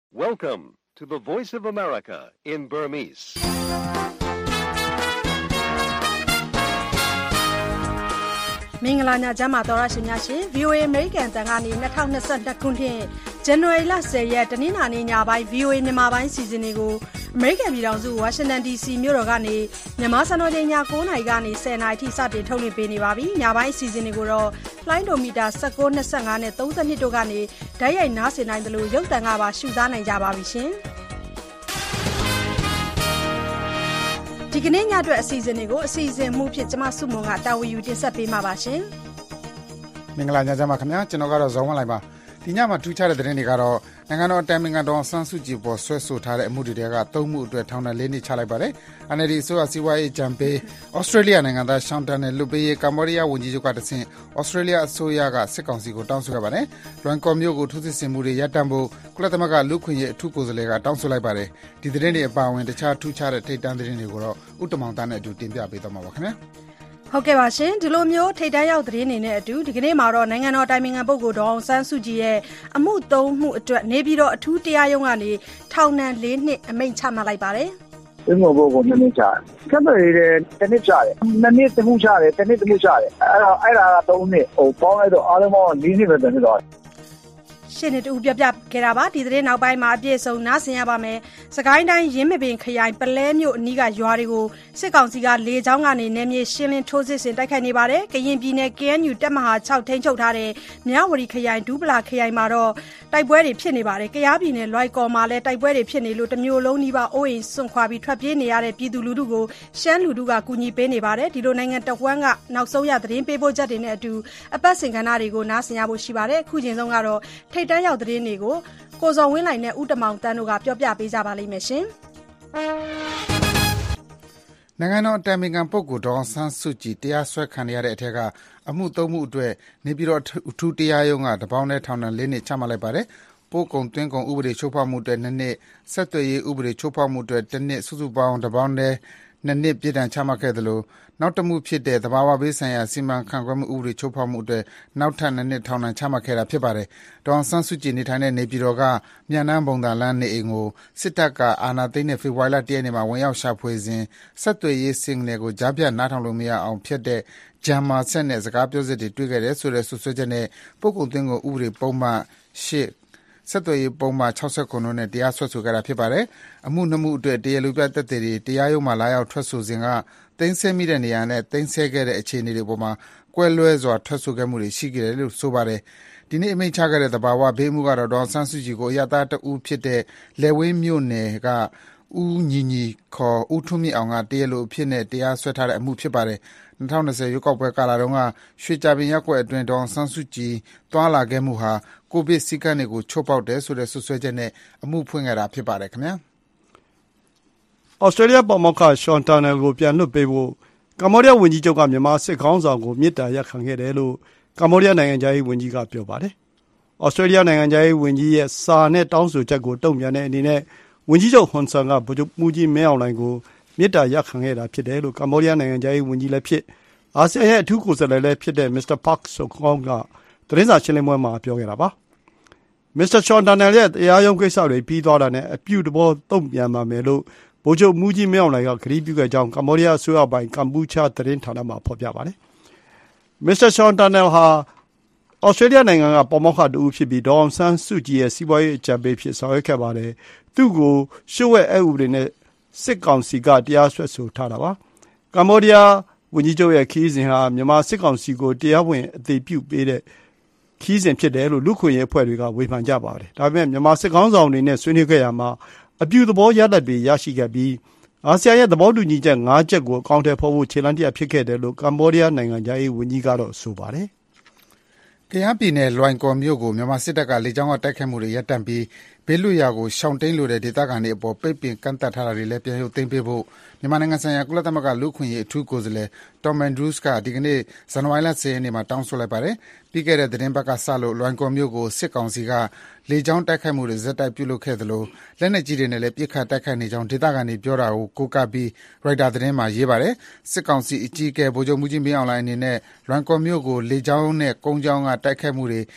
Welcome to the Voice of America in Burmese. ။မင်္ဂလာညချမ်းပါတော်ရရှိများရှင် VOA American တန်ကနေ2022ခုနှစ် January 10 ရက်တနင်္လာနေ့ညပိုင်း VOA မြန်မာပိုင်းစီစဉ်တွေကို American ပြည်ထောင်စု Washington DC မြို့တော်ကနေမြန်မာစံတော်ချိန်ည9:00နာရီကနေ10:00နာရီထိစတင်ထုတ်လွှင့်ပေးနေပါပြီ။ညပိုင်းစီစဉ်တွေကိုတော့လိုင်းဒိုမီတာ19, 25နဲ့32တို့ကနေဓာတ်ရိုက်နားဆင်နိုင်တယ်လို့ရုပ်သံကပါရှုစားနိုင်ကြပါပြီရှင်။ဒီကနေ့ညအတွက်အစီအစဉ်တွေကိုအစီအစဉ်မှုဖြစ်ကျမစုမုံကတာဝန်ယူတင်ဆက်ပေးမှာပါရှင်။မင်္ဂလာညချမ်းပါခင်ဗျာကျွန်တော်ကတော့ဇော်ဝင်းလိုက်ပါဒီညမှာထူးခြားတဲ့သတင်းတွေကတော့နိုင်ငံတော်အတိုင်ပင်ခံဒေါ်အောင်ဆန်းစုကြည်ပေါ်ဆွဲဆိုထားတဲ့အမှုတွေက3မှုအတွက်ထောင်ဒဏ်4နှစ်ချလိုက်ပါတယ်။ NLD အစိုးရစီးပွားရေးကြံပေးဩစတြေးလျနိုင်ငံသားရှောင်းတန်နဲ့လူပေးရေးကမ္ဘောဒီးယားဝန်ကြီးချုပ်ကတဆင့်ဩစတြေးလျအစိုးရကစစ်ကောင်စီကိုတောင်းဆိုခဲ့ပါတယ်။လွမ်ကော်မြို့ကိုထိုးစစ်ဆင်မှုတွေရပ်တန့်ဖို့ကုလသမဂ္ဂလူ့ခွင့်ရေးအထူးကိုယ်စားလှယ်ကတောင်းဆိုလိုက်ပါတယ်။ဒီသတင်းတွေအပါအဝင်တခြားထူးခြားတဲ့ထိပ်တန်းသတင်းတွေကိုတော့ဥတ္တမောင်သားနဲ့အတူတင်ပြပေးသွားမှာပါခင်ဗျာ။ဟုတ်ကဲ့ပါရှင်ဒီလိုမျိုးထိပ်တန်းရောက်သတင်းတွေနဲ့အတူဒီကနေ့မှာတော့နိုင်ငံတော်တိုင်ပင်ခံပုဂ္ဂိုလ်ဒေါ်အောင်ဆန်းစုကြည်ရဲ့အမှု3မှုအတွက်နေပြည်တော်အထူးတရားရုံးကနေထောင်ဒဏ်4နှစ်အမိန့်ချမှတ်လိုက်ပါတယ်။ဒီမှာဘုတ်ကို2နှစ်ချတယ်။ကပ်တယ်တဲ့1နှစ်ချတယ်။2နှစ်တမှုချတယ်1နှစ်တမှုချတယ်။အဲ့ဒါက3နှစ်ပေါင်းလိုက်တော့အားလုံးပေါင်း4နှစ်ပဲတနှစ်တော့ရှင်းနေတူပြပြခဲ့တာပါဒီသတင်းနောက်ပိုင်းမှာအပြည့်စုံနားဆင်ရပါမယ်စကိုင်းတိုင်းရင်းမပင်ခရိုင်ပလဲမြို့အနီးကရွာတွေကိုစစ်ကောင်စီကလေကြောင်းကနေနယ်မြေရှင်းလင်းထိုးစစ်ဆင်တိုက်ခိုက်နေပါတယ်ကရင်ပြည်နယ် KNU တပ်မဟာ6ထိန်းချုပ်ထားတဲ့မြဝတီခရိုင်ဒူးပလာခရိုင်မှာတော့တိုက်ပွဲတွေဖြစ်နေပါတယ်ကယားပြည်နယ်လွိုက်ကော်မှာလည်းတိုက်ပွဲတွေဖြစ်နေလို့တမျိုးလုံးနီးပါးအိုးအိမ်စွန့်ခွာပြီးထွက်ပြေးနေရတဲ့ပြည်သူလူထုကိုရှမ်းလူထုကကူညီပေးနေပါတယ်ဒီလိုနိုင်ငံတဝန်းကနောက်ဆုံးရသတင်းပေးပို့ချက်တွေနဲ့အတူအပတ်စဉ်ကဏ္ဍတွေကိုနားဆင်ရဖို့ရှိပါတယ်အခုချိန်ဆုံးကတော့ထိပ်တန်းရောက်သတင်းတွေကိုကိုဇော်ဝင်းလိုက်နဲ့ဦးတမောင်တန်းတို့ကပြောပြပေးကြပါလိမ့်မယ်ရှင်။နိုင်ငံတော်အတိုင်ပင်ခံပုဂ္ဂိုလ်ဒေါ်အောင်ဆန်းစုကြည်တရားစွဲခံရတဲ့အထက်ကအမှု3မှုအတွက်နေပြည်တော်အထူးတရားရုံးကတပေါင်းနဲ့ထောင်ဒဏ်4နှစ်ချမှတ်လိုက်ပါတယ်။ပို့ကုန်သွင်းကုန်ဥပဒေချိုးဖောက်မှုအတွက်2နှစ်ဆက်သွယ်ရေးဥပဒေချိုးဖောက်မှုအတွက်1နှစ်စုစုပေါင်းတပေါင်းနဲ့2နှစ်ပြည်ဒဏ်ချမှတ်ခဲ့တယ်လို့နောက်တစ်မှုဖြစ်တဲ့သဘာဝဘေးဆိုင်ရာစီမံခန့်ခွဲမှုဥပဒေချိုးဖောက်မှုအတွက်နောက်ထပ်2နှစ်ထောင်ဒဏ်ချမှတ်ခဲ့တာဖြစ်ပါတယ်။ဒေါ်အောင်ဆန်းစုကြည်နေထိုင်တဲ့နေပြည်တော်ကမြန်နှန်းဘုံသာလမ်းနေအိမ်ကိုစစ်တပ်ကအာဏာသိမ်းတဲ့ဖေဖော်ဝါရီလ1ရက်နေ့မှာဝင်ရောက်ရှာဖွေစဉ်ဆက်သွယ်ရေးစင်နယ်ကိုကြားပြတ်နားထောင်လို့မရအောင်ဖျက်တဲ့ဂျမ်မာဆက်နဲ့စကားပြောစစ်တွေတွေ့ခဲ့တယ်ဆိုတဲ့ဆွဆွဲချက်နဲ့ပုဂ္ဂိုလ်သွင်းကုန်ဥပဒေပုံမှန်8ဆက်သွယ်ရေးပုံမှန်69တို့နဲ့တရားစွဲဆိုခဲ့တာဖြစ်ပါတယ်။အမှု2မှုအတွက်တရားလူပြသက်သေတွေတရားရုံးမှာလာရောက်ထွက်ဆိုစဉ်ကသိမ်းဆည်းမိတဲ့နေရာနဲ့သိမ်းဆည်းခဲ့တဲ့အခြေအနေတွေပေါ်မှာကွဲလွဲစွာထွက်ဆိုခဲ့မှုတွေရှိခဲ့တယ်လို့ဆိုပါတယ်။ဒီနေ့အမိန့်ချခဲ့တဲ့သဘာဝဘေးမှုကတော့ဒေါ်ဆန်းစုကြည်ကိုအရသားတဦးဖြစ်တဲ့လယ်ဝင်းမြို့နယ်ကဦးညီညီခေါ်ဦးထွန်းမြင့်အောင်ကတရားလိုအဖြစ်နဲ့တရားစွဲထားတဲ့အမှုဖြစ်ပါတယ်။2020ရွေးကောက်ပွဲကာလတုန်းကရွှေကြပင်ရပ်ကွက်အတွင်းဒေါ်ဆန်းစုကြည်တွာလာခဲ့မှုဟာကိုဗစ်စည်းကမ်းတွေကိုချိုးဖောက်တယ်ဆိုတဲ့ဆွဆွဲချက်နဲ့အမှုဖွင့်ခဲ့တာဖြစ်ပါတယ်ခင်ဗျာ။ဩစတြေးလျပါမောက္ခရှောင်းတန်နယ်ကိုပြန်လွှတ်ပေးဖို့ကမ္ဘောဒီးယားဝန်ကြီးချုပ်ကမြန်မာစစ်ခေါင်းဆောင်ကိုမေတ္တာရပ်ခံခဲ့တယ်လို့ကမ္ဘောဒီးယားနိုင်ငံသားရေးဝန်ကြီးကပြောပါတယ်။ဩစတြေးလျနိုင်ငံသားရေးဝန်ကြီးရဲ့စာနဲ့တောင်းဆိုချက်ကိုတုံ့ပြန်တဲ့အနေနဲ့ဝန်ကြီးချုပ်ဟွန်ဆန်ကဗိုလ်ချုပ်မှုကြီးမင်းအောင်လှိုင်ကိုမေတ္တာရပ်ခံခဲ့တာဖြစ်တယ်လို့ကမ္ဘောဒီးယားနိုင်ငံသားရေးဝန်ကြီးလည်းဖြစ်အာဆီယံရဲ့အထူးကိုယ်စားလှယ်လည်းဖြစ်တဲ့မစ္စတာပါ့ခ်ဆိုခေါင်းကသတင်းစာရှင်းလင်းပွဲမှာပြောခဲ့တာပါ။မစ္စတာရှောင်းတန်နယ်ရဲ့တရားရုံးကိစ္စတွေပြီးသွားတာနဲ့အပြုသဘောတုံ့ပြန်ပါမယ်လို့ဗိုလ်ချုပ်မှုကြီးမင်းအောင်လှိုင်ကကတိပြုခဲ့ကြောင်းကမ္ဘောဒီးယားအစိုးရပိုင်ကမ်ပူချာသတင်းဌာနမှာဖော်ပြပါတယ်။မစ္စတာရှောင်းတန်နယ်ဟာဩစတြေးလျနိုင်ငံကပါမောက္ခတူဖြစ်ပြီးဒေါ်အောင်ဆန်းစုကြည်ရဲ့စီးပွားရေးအကြံပေးဖြစ်ဆောင်ရွက်ခဲ့ပါတယ်။သူ့ကိုရှုပ်ဝက်အဥပဒေနဲ့စစ်ကောင်စီကတရားစွဲဆိုထားတာပါ။ကမ္ဘောဒီးယားဝန်ကြီးချုပ်ရဲ့ခီးစဉ်ဟာမြန်မာစစ်ကောင်စီကိုတရားဝင်အသိပြုပေးတဲ့ခီးစဉ်ဖြစ်တယ်လို့လူခွင့်ရေးအဖွဲ့တွေကဝေဖန်ကြပါတယ်။ဒါပေမဲ့မြန်မာစစ်ကောင်ဆောင်တွေနဲ့ဆွေးနွေးခဲ့ရမှာအပြုသဘောရလဒ်တွေရရှိခဲ့ပြီးအာဆီယံရဲ့သဘောတူညီချက်5ချက်ကိုအကောင့်ထဲပေါ်ဖို့ခြေလှမ်းတရဖြစ်ခဲ့တယ်လို့ကမ္ဘောဒီးယားနိုင်ငံသားရေးဝန်ကြီးကတော့ဆိုပါတယ်။ကယားပြည်နယ်လွိုင်ကော်မြို့ကိုမြန်မာစစ်တပ်ကလေကြောင်းကတိုက်ခိုက်မှုတွေရပ်တန့်ပြီးဘေးလွတ်ရာကိုရှောင်တိန်လိုတဲ့ဒေသခံတွေအပေါ်ပိတ်ပင်ကန့်သတ်ထားတာတွေလည်းပြန်ရုပ်သိမ်းပေးဖို့မြန်မာနိုင်ငံဆိုင်ရာကုလသမဂ္ဂလူ့အခွင့်အရေးအထူးကိုယ်စားလှယ် Tom Andrews ကဒီကနေ့ဇန်နဝါရီလ10ရက်နေ့မှာတောင်းဆိုလိုက်ပါတယ်။ပြီးခဲ့တဲ့သတင်းပတ်ကစလို့လွိုင်ကော်မြို့ကိုစစ်ကောင်စီကလေကြောင်းတိုက်ခိုက်မှုတွေဆက်တိုက်ပြုလုပ်ခဲ့သလိုလက်နက်ကြီးတွေနဲ့လည်းပစ်ခတ်တိုက်ခိုက်နေကြောင်းဒေသခံတွေပြောတာကိုကိုးကားပြီးရိုက်တာသတင်းမှာရေးပါတယ်။စစ်ကောင်စီအကြီးအကဲဗိုလ်ချုပ်မှုကြီးမင်းအောင်လှိုင်အနေနဲ့လွိုင်ကော်မြို့ကိုလေကြောင်းနဲ့ကုန်းကြောင်းကတိုက်ခိုက်မှုတွေ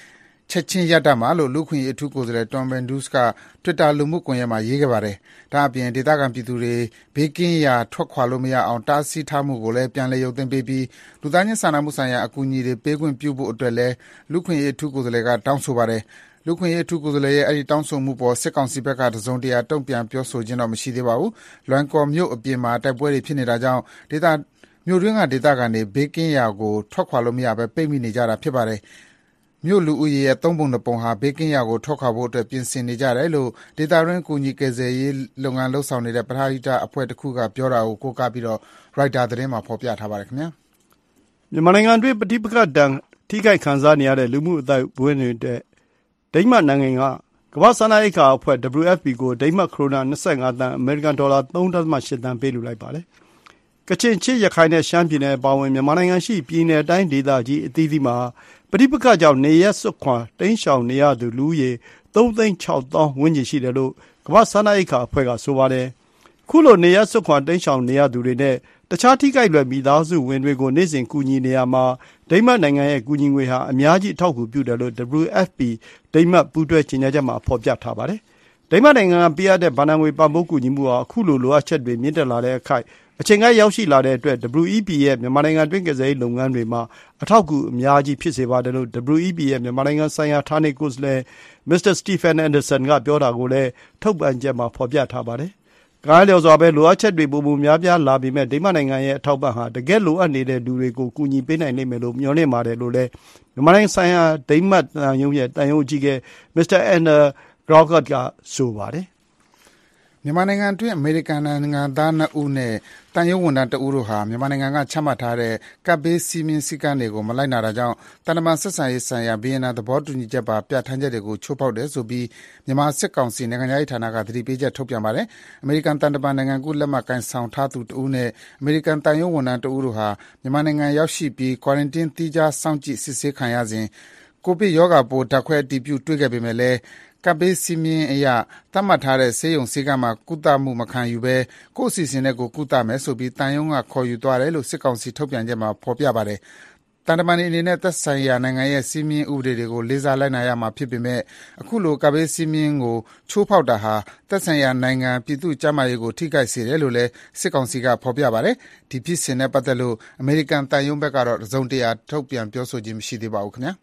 ချက်ချင်းရပ်တန့်ပါလို့လူ့အခွင့်အရေးအထူးကိုယ်စားလှယ် Tom Andrews က Twitter လူမှုကွန်ရက်မှာရေးခဲ့ပါတယ်။ဒါ့အပြင်ဒေသခံပြည်သူတွေဘေးကင်းရာထွက်ခွာလို့မရအောင်တားဆီးထားမှုကိုလည်းပြန်လည်ရုပ်သိမ်းပေးပြီးလူသားချင်းစာနာမှုဆိုင်ရာအကူအညီတွေပေးခွင့်ပြုဖို့အတွက်လည်းလူ့အခွင့်အရေးအထူးကိုယ်စားလှယ်ကတောင်းဆိုပါတယ်။လူ့အခွင့်အရေးအထူးကိုယ်စားလှယ်ရဲ့အဲဒီတောင်းဆိုမှုပေါ်စစ်ကောင်စီဘက်ကတစုံတရာတုံ့ပြန်ပြောဆိုခြင်းတော့မရှိသေးပါဘူး။လွိုင်ကော်မြို့အပြင်မှာတိုက်ပွဲတွေဖြစ်နေတာကြောင့်မြို့တွင်းကဒေသခံတွေဘေးကင်းရာကိုထွက်ခွာလို့မရဘဲပိတ်မိနေကြတာဖြစ်ပါတယ်။မြို့လူဦးရေရဲ့3 ပုံ 2 ပုံဟာဘေးကင်းရာကိုထွက်ခွာဖို့အတွက်ပြင်ဆင်နေကြတယ်လို့ဒေသတွင်းကူညီကယ်ဆယ်ရေးလုပ်ငန်းလုပ်ဆောင်နေတဲ့ပထမတာအဖွဲ့တစ်ခုကပြောတာကိုကိုးကားပြီးတော့ Reuters သတင်းမှာဖော်ပြထားပါတယ်ခင်ဗျာ။မြန်မာနိုင်ငံတွင်းပဋိပက္ခဒဏ်ထိခိုက်ခံစားနေရတဲ့လူမှုအသိုက်အဝန်းတွေတဲ့ဒိန်းမတ်နိုင်ငံကကမ္ဘာ့စားနပ်ရိက္ခာအဖွဲ့ WFP ကိုဒိန်းမတ်ခရိုနာ25 သန်းအမေရိကန်ဒေါ်လာ 3.8 သန်းပေးလှူလိုက်ပါတယ်။ကချင်ချင်းရခိုင်နဲ့ရှမ်းပြည်နယ်အပါအဝင်မြန်မာနိုင်ငံရှိပြည်နယ်တိုင်းဒေသကြီးအသီးသီးမှာပဋိပက္ခကြောင့်နေရပ်စွန့်ခွာတိမ်းရှောင်နေရသူလူဦးရေ3,600,000 ဝန်းကျင်ရှိတယ်လို့ကမ္ဘာ့စားနပ်ရိက္ခာအဖွဲ့ကဆိုပါတယ်။ခုလိုနေရပ်စွန့်ခွာတိမ်းရှောင်နေရသူတွေနဲ့တခြားထိခိုက်လွယ်မိသားစုဝင်တွေကိုနေ့စဉ်ကူညီနေရမှာဒိန်းမတ်နိုင်ငံရဲ့ကူညီငွေဟာအများကြီးအထောက်အကူပြုတယ်လို့ WFP ဒိန်းမတ်ပူးတွဲကြေညာချက်မှာဖော်ပြထားပါတယ်။ဒိန်းမတ်နိုင်ငံကပေးအပ်တဲ့ဘဏ္ဍာငွေပံ့ပိုးကူညီမှုဟာအခုလိုလိုအပ်ချက်တွေမြင့်တက်လာတဲ့အခိုက်အချိန်ကရောက်ရှိလာတဲ့အတွက် WFP ရဲ့မြန်မာနိုင်ငံတွင်းကယ်ဆယ်ရေးလုပ်ငန်းတွေမှာအထောက်အကူအများကြီးဖြစ်စေပါတယ်လို့ WFP ရဲ့မြန်မာနိုင်ငံဆိုင်ရာဌာနေကိုယ်စားလှယ် Mr. Stephen Anderson ကပြောတာကိုလည်းထုတ်ပြန်ချက်မှာဖော်ပြထားပါတယ်။ကားလျော်စွာပဲလိုအပ်ချက်တွေပိုမိုများပြားလာပေမဲ့ဒိန်းမတ်နိုင်ငံရဲ့အထောက်ပံ့ဟာတကယ်လိုအပ်နေတဲ့လူတွေကိုကူညီပေးနိုင်လိမ့်မယ်လို့မျှော်လင့်ပါတယ်လို့လည်းမြန်မာနိုင်ငံဆိုင်ရာဒိန်းမတ်သံရုံးရဲ့တန်ရုံးအကြီးအကဲ Mr. Anna Graugat ကဆိုပါတယ်။မြန်မာနိုင်ငံအတွင်းအမေရိကန်နိုင်ငံသား2ဦးနဲ့တန်ရုံးဝန်ထမ်း1ဦးတို့ဟာမြန်မာနိုင်ငံကချမှတ်ထားတဲ့ကပ်ဘေးစည်းမျဉ်းစည်းကမ်းတွေကိုမလိုက်နာတာကြောင့်တန်တမာဆက်ဆံရေးဆိုင်ရာဗီယက်နမ်သဘောတူညီချက်ပါပြဋ္ဌာန်းချက်တွေကိုချိုးဖောက်တယ်ဆိုပြီးမြန်မာစစ်ကောင်စီနိုင်ငံရေးဌာနကသတိပေးချက်ထုတ်ပြန်ပါတယ်။အမေရိကန်တန်တမာနိုင်ငံကူလက်မှတ်ကိုင်ဆောင်ထားသူ2ဦးနဲ့အမေရိကန်တန်ရုံးဝန်ထမ်း2ဦးတို့ဟာမြန်မာနိုင်ငံရောက်ရှိပြီး quarantine သီးခြားစောင့်ကြည့်စစ်ဆေးခံရစဉ်ကိုဗစ်ရောဂါပိုးဓာတ်ခွဲအတည်ပြုတွေ့ခဲ့ပေမဲ့လည်းကပ်ဘေးစည်းမျဉ်းအရသတ်မှတ်ထားတဲ့ဆေးရုံဆေးခန်းမှာကုသမှုမခံယူဘဲကိုယ့်အစီအစဉ်နဲ့ကိုယ်ကုသမယ်ဆိုပြီးတန်ယုံကခေါ်ယူသွားတယ်လို့စစ်ကောင်စီထုတ်ပြန်ချက်မှာဖော်ပြပါတယ်။တန်တမန်အနေနဲ့သက်ဆိုင်ရာနိုင်ငံရဲ့စည်းမျဉ်းဥပဒေတွေကိုလေးစားလိုက်နာရမှာဖြစ်ပေမဲ့အခုလိုကပ်ဘေးစည်းမျဉ်းကိုချိုးဖောက်တာဟာသက်ဆိုင်ရာနိုင်ငံပြည်သူ့ကျန်းမာရေးကိုထိခိုက်စေတယ်လို့လည်းစစ်ကောင်စီကဖော်ပြပါတယ်။ဒီဖြစ်စဉ်နဲ့ပတ်သက်လို့အမေရိကန်တန်ယုံဘက်ကတော့တစုံတရာထုတ်ပြန်ပြောဆိုခြင်းမရှိသေးပါဘူးခင်ဗျာ။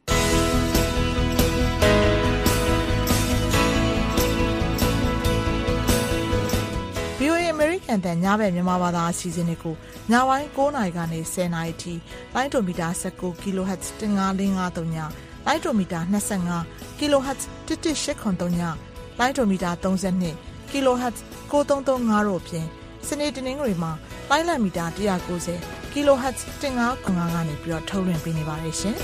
American တန်ညဘက်မြန်မာဘာသာအစီအစဉ်တွေကိုညပိုင်း9:00နာရီကနေ10:00နာရီထိလိုင်းဒိုမီတာ19 kHz 15553ညလိုင်းဒိုမီတာ25 kHz 11883ညလိုင်းဒိုမီတာ32 kHz 9335တို့ဖြင့်စနေတနင်္ဂနွေမှာလိုင်းလံမီတာ190 kHz 1595ကနေပြီးတော့ထုတ်လွှင့်ပေးနေပါတယ်ရှင်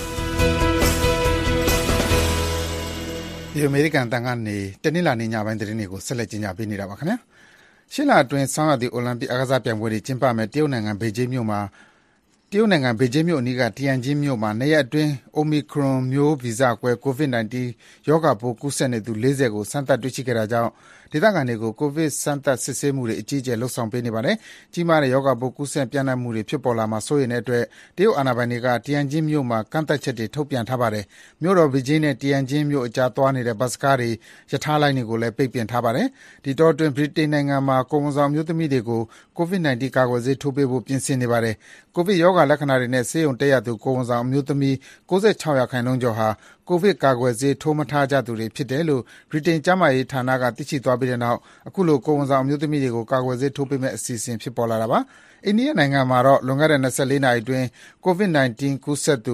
ဒီအမေရိကန်တန်ကနေတနင်္လာနေ့ညပိုင်းသတင်းတွေကိုဆက်လက်ကြီးညာပေးနေတာပါခင်ဗျာရှင်းလာအတွင်းဆောင်းရာသီအိုလံပစ်အားကစားပြိုင်ပွဲတွေကျင်းပမယ်တရုတ်နိုင်ငံဘေကျင်းမြို့အနီးကတီယန်ဂျင်းမြို့မှာနေ့ရက်အတွင်း Omicron မျိုးဗီဇကွဲ COVID-19 ရောဂါပိုးကူးစက်နေသူ40ကိုစမ်းသပ်တွေ့ရှိခဲ့တာကြောင့်ဒေသခံတွေကိုကိုဗစ်စမ်းသပ်စစ်ဆေးမှုတွေအကြီးအကျယ်လှုပ်ဆောင်ပေးနေပါတယ်။ကြီးမားတဲ့ရောဂါပိုးကူးစက်ပြန့်နှံ့မှုတွေဖြစ်ပေါ်လာမှာစိုးရိမ်တဲ့အတွက်တရုတ်အာဏာပိုင်တွေကတီယန်ဂျင်းမြို့မှာကန့်သတ်ချက်တွေထုတ်ပြန်ထားပါတယ်။မြို့တော်ဘေကျင်းနဲ့တီယန်ဂျင်းမြို့အကြားသွားနေတဲ့ဘတ်စကားတွေရထားလိုင်းတွေကိုလည်းပိတ်ပင်ထားပါတယ်။ဒီတော့အတွင်းဗြိတိန်နိုင်ငံမှာကိုဝန်ဆောင်မျိုးသမီးတွေကို COVID-19 ကာကွယ်ဆေးထိုးပေးဖို့ပြင်ဆင်နေပါတယ်။ကိုဗစ်ရောဂါလက္ခဏာတွေနဲ့ဆေးရုံတက်ရသူကိုဝန်ဆောင်မျိုးသမီး96%ကျော်ဟာကိုဗစ်ကာကွယ်ဆေးထိုးမထားကြသူတွေဖြစ်တယ်လို့ဗြိတိန်ကျန်းမာရေးဌာနကသိရှိသွားပြီးတဲ့နောက်အခုလိုကိုဝန်ဆောင်မျိုးသမီးတွေကိုကာကွယ်ဆေးထိုးပေးမဲ့အစီအစဉ်ဖြစ်ပေါ်လာတာပါ။အိန္ဒိယနိုင်ငံမှာတော့လွန်ခဲ့တဲ့24နာရီအတွင်း COVID-19 ကူးစက်သူ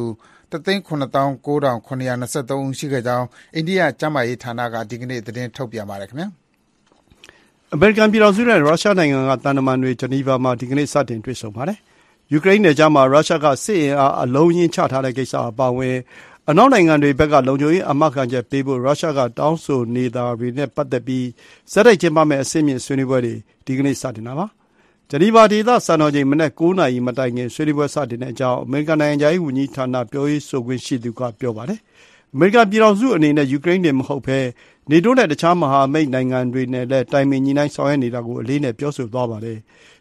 1,79,923 ဦးရှိခဲ့ကြောင်းအိန္ဒိယကျန်းမာရေးဌာနကဒီကနေ့သတင်းထုတ်ပြန်ပါတယ်ခင်ဗျာ။အမေရိကန်ပြည်ထောင်စုနဲ့ရုရှားနိုင်ငံကတန်တမန်တွေဂျနီဗာမှာဒီကနေ့စတင်တွေ့ဆုံပါတယ်။ယူကရိန်းနယ်ခြားမှာရုရှားကစစ်အင်အားအလုံးရင်းချထားတဲ့ကိစ္စအပါအဝင်အနောက်နိုင်ငံတွေဘက်ကလုံခြုံရေးအာမခံချက်ပေးဖို့ရုရှားကတောင်းဆိုနေတာတွေနဲ့ပတ်သက်ပြီးဆက်တိုက်ကျင်းပမယ့်အဆင့်မြင့်ဆွေးနွေးပွဲတွေဒီကနေ့စတင်တာပါ။ဂျနီဗာဒေသစံတော်ချိန်မနက်9:00နာရီမတိုင်ခင်ဆွေးနွေးပွဲစတင်တဲ့အကြောင်းအမေရိကန်နိုင်ငံခြားရေးဝန်ကြီးဌာနပြောရေးဆိုခွင့်ရှိသူကပြောပါတယ်။အမေရိကန်ပြည်ထောင်စုအနေနဲ့ယူကရိန်းတင်မဟုတ်ဘဲနေတိုးနဲ့တခြားမဟာမိတ်နိုင်ငံတွေနဲ့လည်းတိုင်ပင်ညှိနှိုင်းဆောင်ရွက်နေတာကိုအလေးနဲ့ပြောဆိုသွားပါတယ်။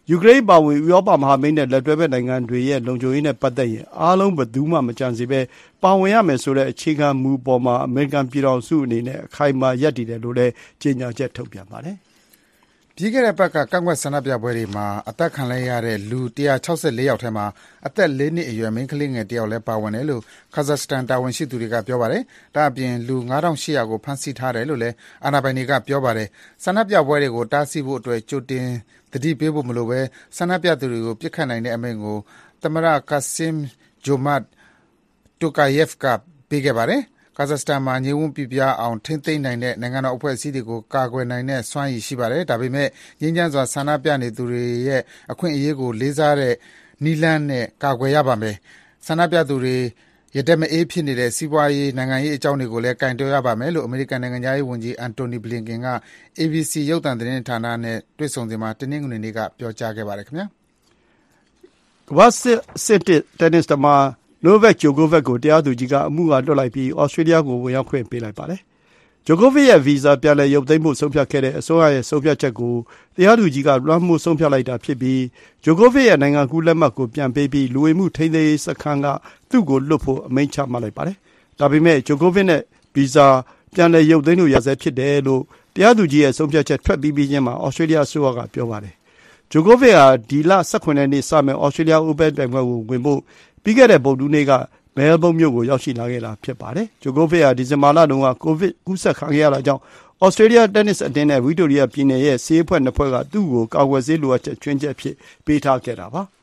ယူကရိန်းပါဝင်ဥရောပမဟာမိတ်နဲ့လက်တွဲဘက်နိုင်ငံတွေရဲ့လုံခြုံရေးနဲ့ပတ်သက်ရင်အားလုံးဘယ်သူမှမကြံစီပဲပါဝင်ရမယ်ဆိုတဲ့အခြေခံမူပေါ်မှာအမေရိကန်ပြည်ထောင်စုအနေနဲ့အခိုင်အမာရပ်တည်တယ်လို့လည်းကြေညာချက်ထုတ်ပြန်ပါတယ်။ပြီးခဲ့တဲ့ဘက်ကကန့်ကွက်ဆန္ဒပြပွဲတွေမှာအသက်ခံလိုက်ရတဲ့လူ164ယောက်ထဲမှာအသက်4နှစ်အရွယ်မိန်းကလေးငယ်တစ်ယောက်လည်းပါဝင်တယ်လို့ကာဇက်စတန်တာဝန်ရှိသူတွေကပြောပါတယ်။ဒါ့အပြင်လူ9800ကိုဖမ်းဆီးထားတယ်လို့လည်းအာဏာပိုင်တွေကပြောပါတယ်။ဆန္ဒပြပွဲတွေကိုတားဆီးဖို့အတွက်ကြိုတင်သတိပေးဖို့မလိုပဲဆန္ဒပြသူတွေကိုပြစ်ခတ်နိုင်တဲ့အမိန့်ကိုသမ္မတကာဆင်ဂျိုမတ်တိုကာယက်ဖ်ကပေးခဲ့ပါတယ်။ကာဇက်စတန်မှာငြိမ်ဝှက်ပြပြအောင်ထိမ့်သိမ်းနိုင်တဲ့နိုင်ငံတော်အဖွဲ့အစည်းတွေကိုကာကွယ်နိုင်တဲ့စွမ်းရည်ရှိပါတယ်။ဒါပေမဲ့ငြိမ်းချမ်းစွာဆန္ဒပြနေသူတွေရဲ့အခွင့်အရေးကိုလေးစားတဲ့နည်းလမ်းနဲ့ကာကွယ်ရပါမယ်။ဆန္ဒပြသူတွေရတဲ့မအေးဖြစ်နေတဲ့စီးပွားရေးနိုင်ငံရေးအကြောင်းတွေကိုလည်းကင်တွယ်ရပါမယ်လို့အမေရိကန်နိုင်ငံသားရေးဝန်ကြီးအန်တိုနီဘလင်ကင်က ABC ရုပ်သံသတင်းဌာနနဲ့တွေ့ဆုံစဉ်မှာတနင်္ဂနွေနေ့ကပြောကြားခဲ့ပါတယ်ခင်ဗျာကမ္ဘာစစ်တက်နစ်သမားနိုဗက်ဂျိုကိုဗက်ကိုတရားသူကြီးကအမှုကလွှတ်လိုက်ပြီးဩစတြေးလျကိုဝင်ရောက်ခွင့်ပေးလိုက်ပါတယ်ဂျိုကိုဗက်ရဲ့ဗီဇာပြန်လည်ရုပ်သိမ်းဖို့ဆုံးဖြတ်ခဲ့တဲ့အစိုးရရဲ့ဆုံးဖြတ်ချက်ကိုတရားသူကြီးကလွှမ်းမိုးဆုံးဖြတ်လိုက်တာဖြစ်ပြီးဂျိုကိုဗက်ရဲ့နိုင်ငံကူးလက်မှတ်ကိုပြန်ပေးပြီးလူဝင်မှုထိန်းသိမ်းရေးစခန်းကသူ့ကိုလွှတ်ဖို့အမိန့်ချမှတ်လိုက်ပါတယ်။ဒါပေမဲ့ဂျိုကိုဗက်နဲ့ဗီဇာပြန်လည်ရုပ်သိမ်းလို့ရဆဲဖြစ်တယ်လို့တရားသူကြီးရဲ့ဆုံးဖြတ်ချက်ထွက်ပြီးချင်းမှာဩစတြေးလျအစိုးရကပြောပါတယ်။ဂျိုကိုဗက်ဟာဒီလ18ရက်နေ့စမယ့်ဩစတြေးလျအိုပန်ပြိုင်ပွဲကိုဝင်ဖို့ပြီးခဲ့တဲ့ဗုဒ္ဓဟူးနေ့ကမဲလ်ဘုန်းမြို့ကိုရောက်ရှိလာခဲ့တာဖြစ်ပါတယ်။ဂျိုကိုဗက်ဟာဒီဇင်ဘာလတုန်းကကိုဗစ်ကူးစက်ခံခဲ့ရတာကြောင့်ဩစတြေးလျတက်နစ်အသင်းနဲ့ဗီတိုရီယာပြည်နယ်ရဲ့ဆေးအဖွဲ့နှစ်ဖွဲ့ကသူ့ကိုကာကွယ်ဆေးလိုအပ်ချက်ချွင်းချက်ဖြစ်ပေးထားခဲ့တာပါ။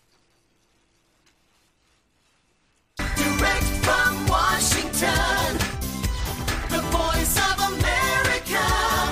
Direct from Washington, the voice of America,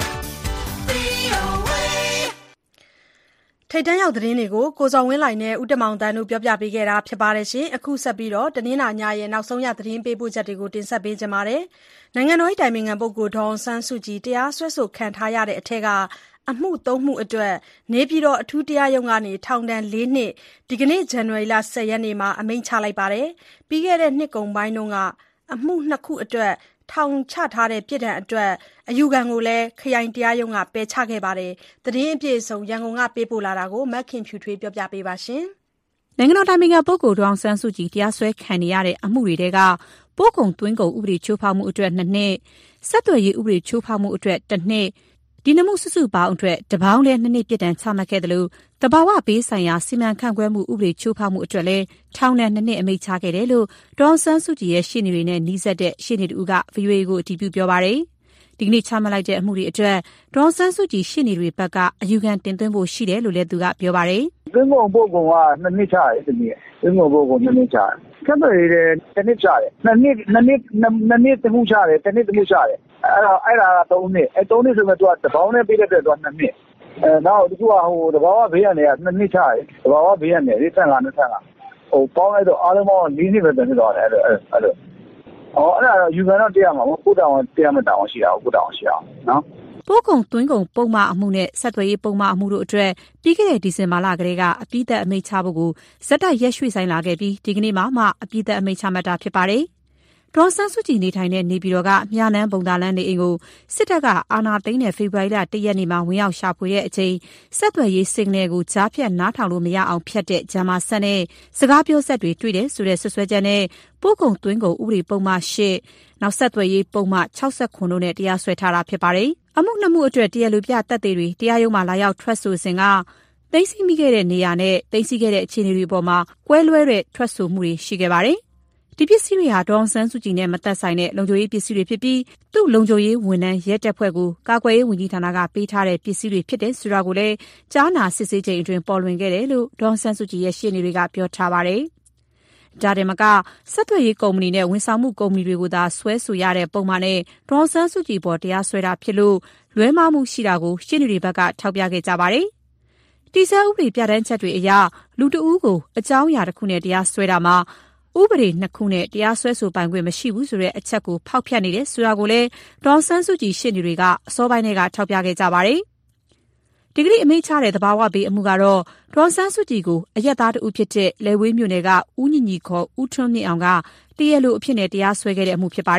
VOA. ထိပ်တန်းရောက်သတင်းတွေကိုကိုစောဝင်းလှိုင်နဲ့ဦးတင်မောင်တန်းတို့ပြောပြပေးခဲ့တာဖြစ်ပါတယ်ရှင်။အခုဆက်ပြီးတော့တနင်္လာညရဲ့နောက်ဆုံးရသတင်းပေးပို့ချက်တွေကိုတင်ဆက်ပေးကြပါမယ်။နိုင်ငံတော်၏တိုင်ပင်ခံပုဂ္ဂိုလ်ဒေါ်အောင်ဆန်းစုကြည်တရားစွဲဆိုခံထားရတဲ့အထက်ကအမှု3မှုအတွက်နေပြည်တော်အထူးတရားရုံးကနေထောင်ဒဏ်4နှစ်ဒီကနေ့ဇန်နဝါရီလ10ရက်နေ့မှာအမိန့်ချလိုက်ပါတယ်။ပြီးခဲ့တဲ့နှစ်ကုန်ပိုင်းတုန်းကအမှု2ခုအတွက်ထောင်ချထားတဲ့ပြည်ထောင်အတွက်အယူခံကိုလည်းခရိုင်တရားရုံးကပယ်ချခဲ့ပါတယ်။သတင်းအပြည့်အစုံရန်ကုန်ကပေးပို့လာတာကိုမက်ခင်ဖြူထွေးပြောပြပေးပါရှင်။နိုင်ငံတော်တိုင်ပင်ခံပုဂ္ဂိုလ်ဒေါ်အောင်ဆန်းစုကြည်တရားစွဲခံနေရတဲ့အမှုတွေထဲကပို့ကုန်သွင်းကုန်ဥပဒေချိုးဖောက်မှုအတွက်2နှစ်ဆက်သွယ်ရေးဥပဒေချိုးဖောက်မှုအတွက်1နှစ်ဒီနှမှုစုစုပေါင်းအတွက်တပေါင်းလဲ2နှစ်ပြစ်ဒဏ်ချမှတ်ခဲ့တယ်လို့တဘာဝဘေးဆိုင်ရာစီမံခန့်ခွဲမှုဥပဒေချိုးဖောက်မှုအတွက်လဲထောင်ဒဏ်2နှစ်အမိန့်ချခဲ့တယ်လို့ဒေါ်အောင်ဆန်းစုကြည်ရဲ့ရှေ့နေတွေနဲ့နှီးစပ်တဲ့ရှေ့နေတူက VOA ကိုအတည်ပြုပြောပါတယ်ဒီကနေ့ချမှတ်လိုက်တဲ့အမှုတွေအတွက်ဒေါ်အောင်ဆန်းစုကြည်ရှေ့နေတွေဘက်ကအယူခံတင်သွင်းဖို့ရှိတယ်လို့လည်းသူကပြောပါတယ်သွင်းကုန်ပို့ကုန်က2နှစ်ချတယ်ဒီနေ့သွင်းကုန်ပို့ကုန်2နှစ်ချတယ်ကပ်တယ်1နှစ်ချတယ်2နှစ်တမှုချတယ်1နှစ်တမှုချတယ်အဲ့ဒါက3နှစ်3နှစ်ဆိုမှသူကတပေါင်းနဲ့ပေးတဲ့အတွက်သူက2နှစ်နောက်ဒီကတဘာဝဘေးရနေက2နှစ်ချတယ်တဘာဝဘေးရနေ25ပေါင်းလိုက်တော့အားလုံးပေါင်း4နှစ်ပဲဖြစ်သွားတယ်အဲ့လိုအဲ့ဒါတော့ယူကန်တော့တရားမှာကိုတောင်းတရားမတောင်းရှိတာကိုတောင်းရှိအောင်နော်ပို့ကုန်သွင်းကုန်ပုံမှန်အမှုနဲ့ဆက်သွယ်ရေးပုံမှန်အမှုတို့အတွက်ပြီးခဲ့တဲ့ဒီဇင်ဘာလကတည်းကအပြည့်သက်အမိန့်ချဖို့ကိုဇက်တိုက်ရက်ရွှေ့ဆိုင်လာခဲ့ပြီးဒီကနေ့မှအပြည့်သက်အမိန့်ချမှတ်တာဖြစ်ပါတယ်။ဒေါ်ဆန်းစုကြည်နေထိုင်တဲ့နေပြည်တော်ကမြနန်းဘုံသာလန်းနေအိမ်ကိုစစ်တပ်ကအာဏာသိမ်းတဲ့ဖေဖော်ဝါရီလ1ရက်နေ့မှာဝင်ရောက်ရှာဖွေတဲ့အချိန်ဆက်သွယ်ရေးစိဂနယ်ကိုကြားဖြတ်နားထောင်လို့မရအောင်ဖျက်တဲ့ဂျာမာဆက်နဲ့စကားပြောဆက်တွေတွေ့တယ်ဆိုတဲ့ဆွဆွဲချက်နဲ့ပို့ကုန်သွင်းကုန်ဥပဒေပုံမှန်8နောက်ဆက်သွယ်ရေးပုံမှန်69တို့နဲ့တရားစွဲထားတာဖြစ်ပါတယ်။အမှု2မှုအတွက်တရားလိုပြတပ်သေးတွေတရားရုံးမှာလာရောက်ထွက်ဆိုစဉ်ကသိသိမိခဲ့တဲ့နေရာနဲ့သိသိခဲ့တဲ့အခြေအနေတွေပေါ်မှာကွဲလွဲတဲ့ထွက်ဆိုမှုတွေရှိခဲ့ပါတယ်။ဒီပစ္စည်းတွေဟာဒေါ်အောင်ဆန်းစုကြည်နဲ့မသက်ဆိုင်တဲ့လုံခြုံရေးပစ္စည်းတွေဖြစ်ပြီးသူ့လုံခြုံရေးဝန်ထမ်းရဲတပ်ဖွဲ့ကိုကာကွယ်ရေးဝန်ကြီးဌာနကပေးထားတဲ့ပစ္စည်းတွေဖြစ်တဲ့ဆိုတာကိုလည်းကြားနာစစ်ဆေးချိန်အတွင်းပေါ်လွင်ခဲ့တယ်လို့ဒေါ်အောင်ဆန်းစုကြည်ရဲ့ရှေ့နေတွေကပြောထားပါတယ်။ဒါတင်မကဆက်သွယ်ရေးကုမ္ပဏီနဲ့ဝန်ဆောင်မှုကုမ္ပဏီတွေကိုသာဆွဲဆိုရတဲ့ပုံမှန်နဲ့ဒေါ်အောင်ဆန်းစုကြည်ပေါ်တရားစွဲတာဖြစ်လို့လွဲမှားမှုရှိတာကိုရှေ့နေတွေဘက်ကထောက်ပြခဲ့ကြပါတယ်။ဒီစားဥပဒေပြဋ္ဌာန်းချက်တွေအရလူတဦးကိုအကြောင်းအရာတစ်ခုနဲ့တရားစွဲတာမှာဥပဒေ2ခုနဲ့တရားစွဲဆိုပိုင်ခွင့်မရှိဘူးဆိုတဲ့အချက်ကိုဖောက်ဖျက်နေတယ်ဆိုတာကိုလည်းဒေါ်ဆန်းစုကြည်ရှေ့နေတွေကအစောပိုင်းကထောက်ပြခဲ့ကြပါတယ်။ဒီကနေ့အမိန့်ချတဲ့သဘာဝဘေးအမှုကတော့ဒေါ်ဆန်းစုကြည်ကိုအရက်သားတဦးဖြစ်တဲ့လယ်ဝေးမြို့နယ်ကဦးညီညီခေါ်ဦးထွန်းမြင့်အောင်ကတရားလိုအဖြစ်နဲ့တရားစွဲခဲ့တဲ့အမှုဖြစ်ပါတယ်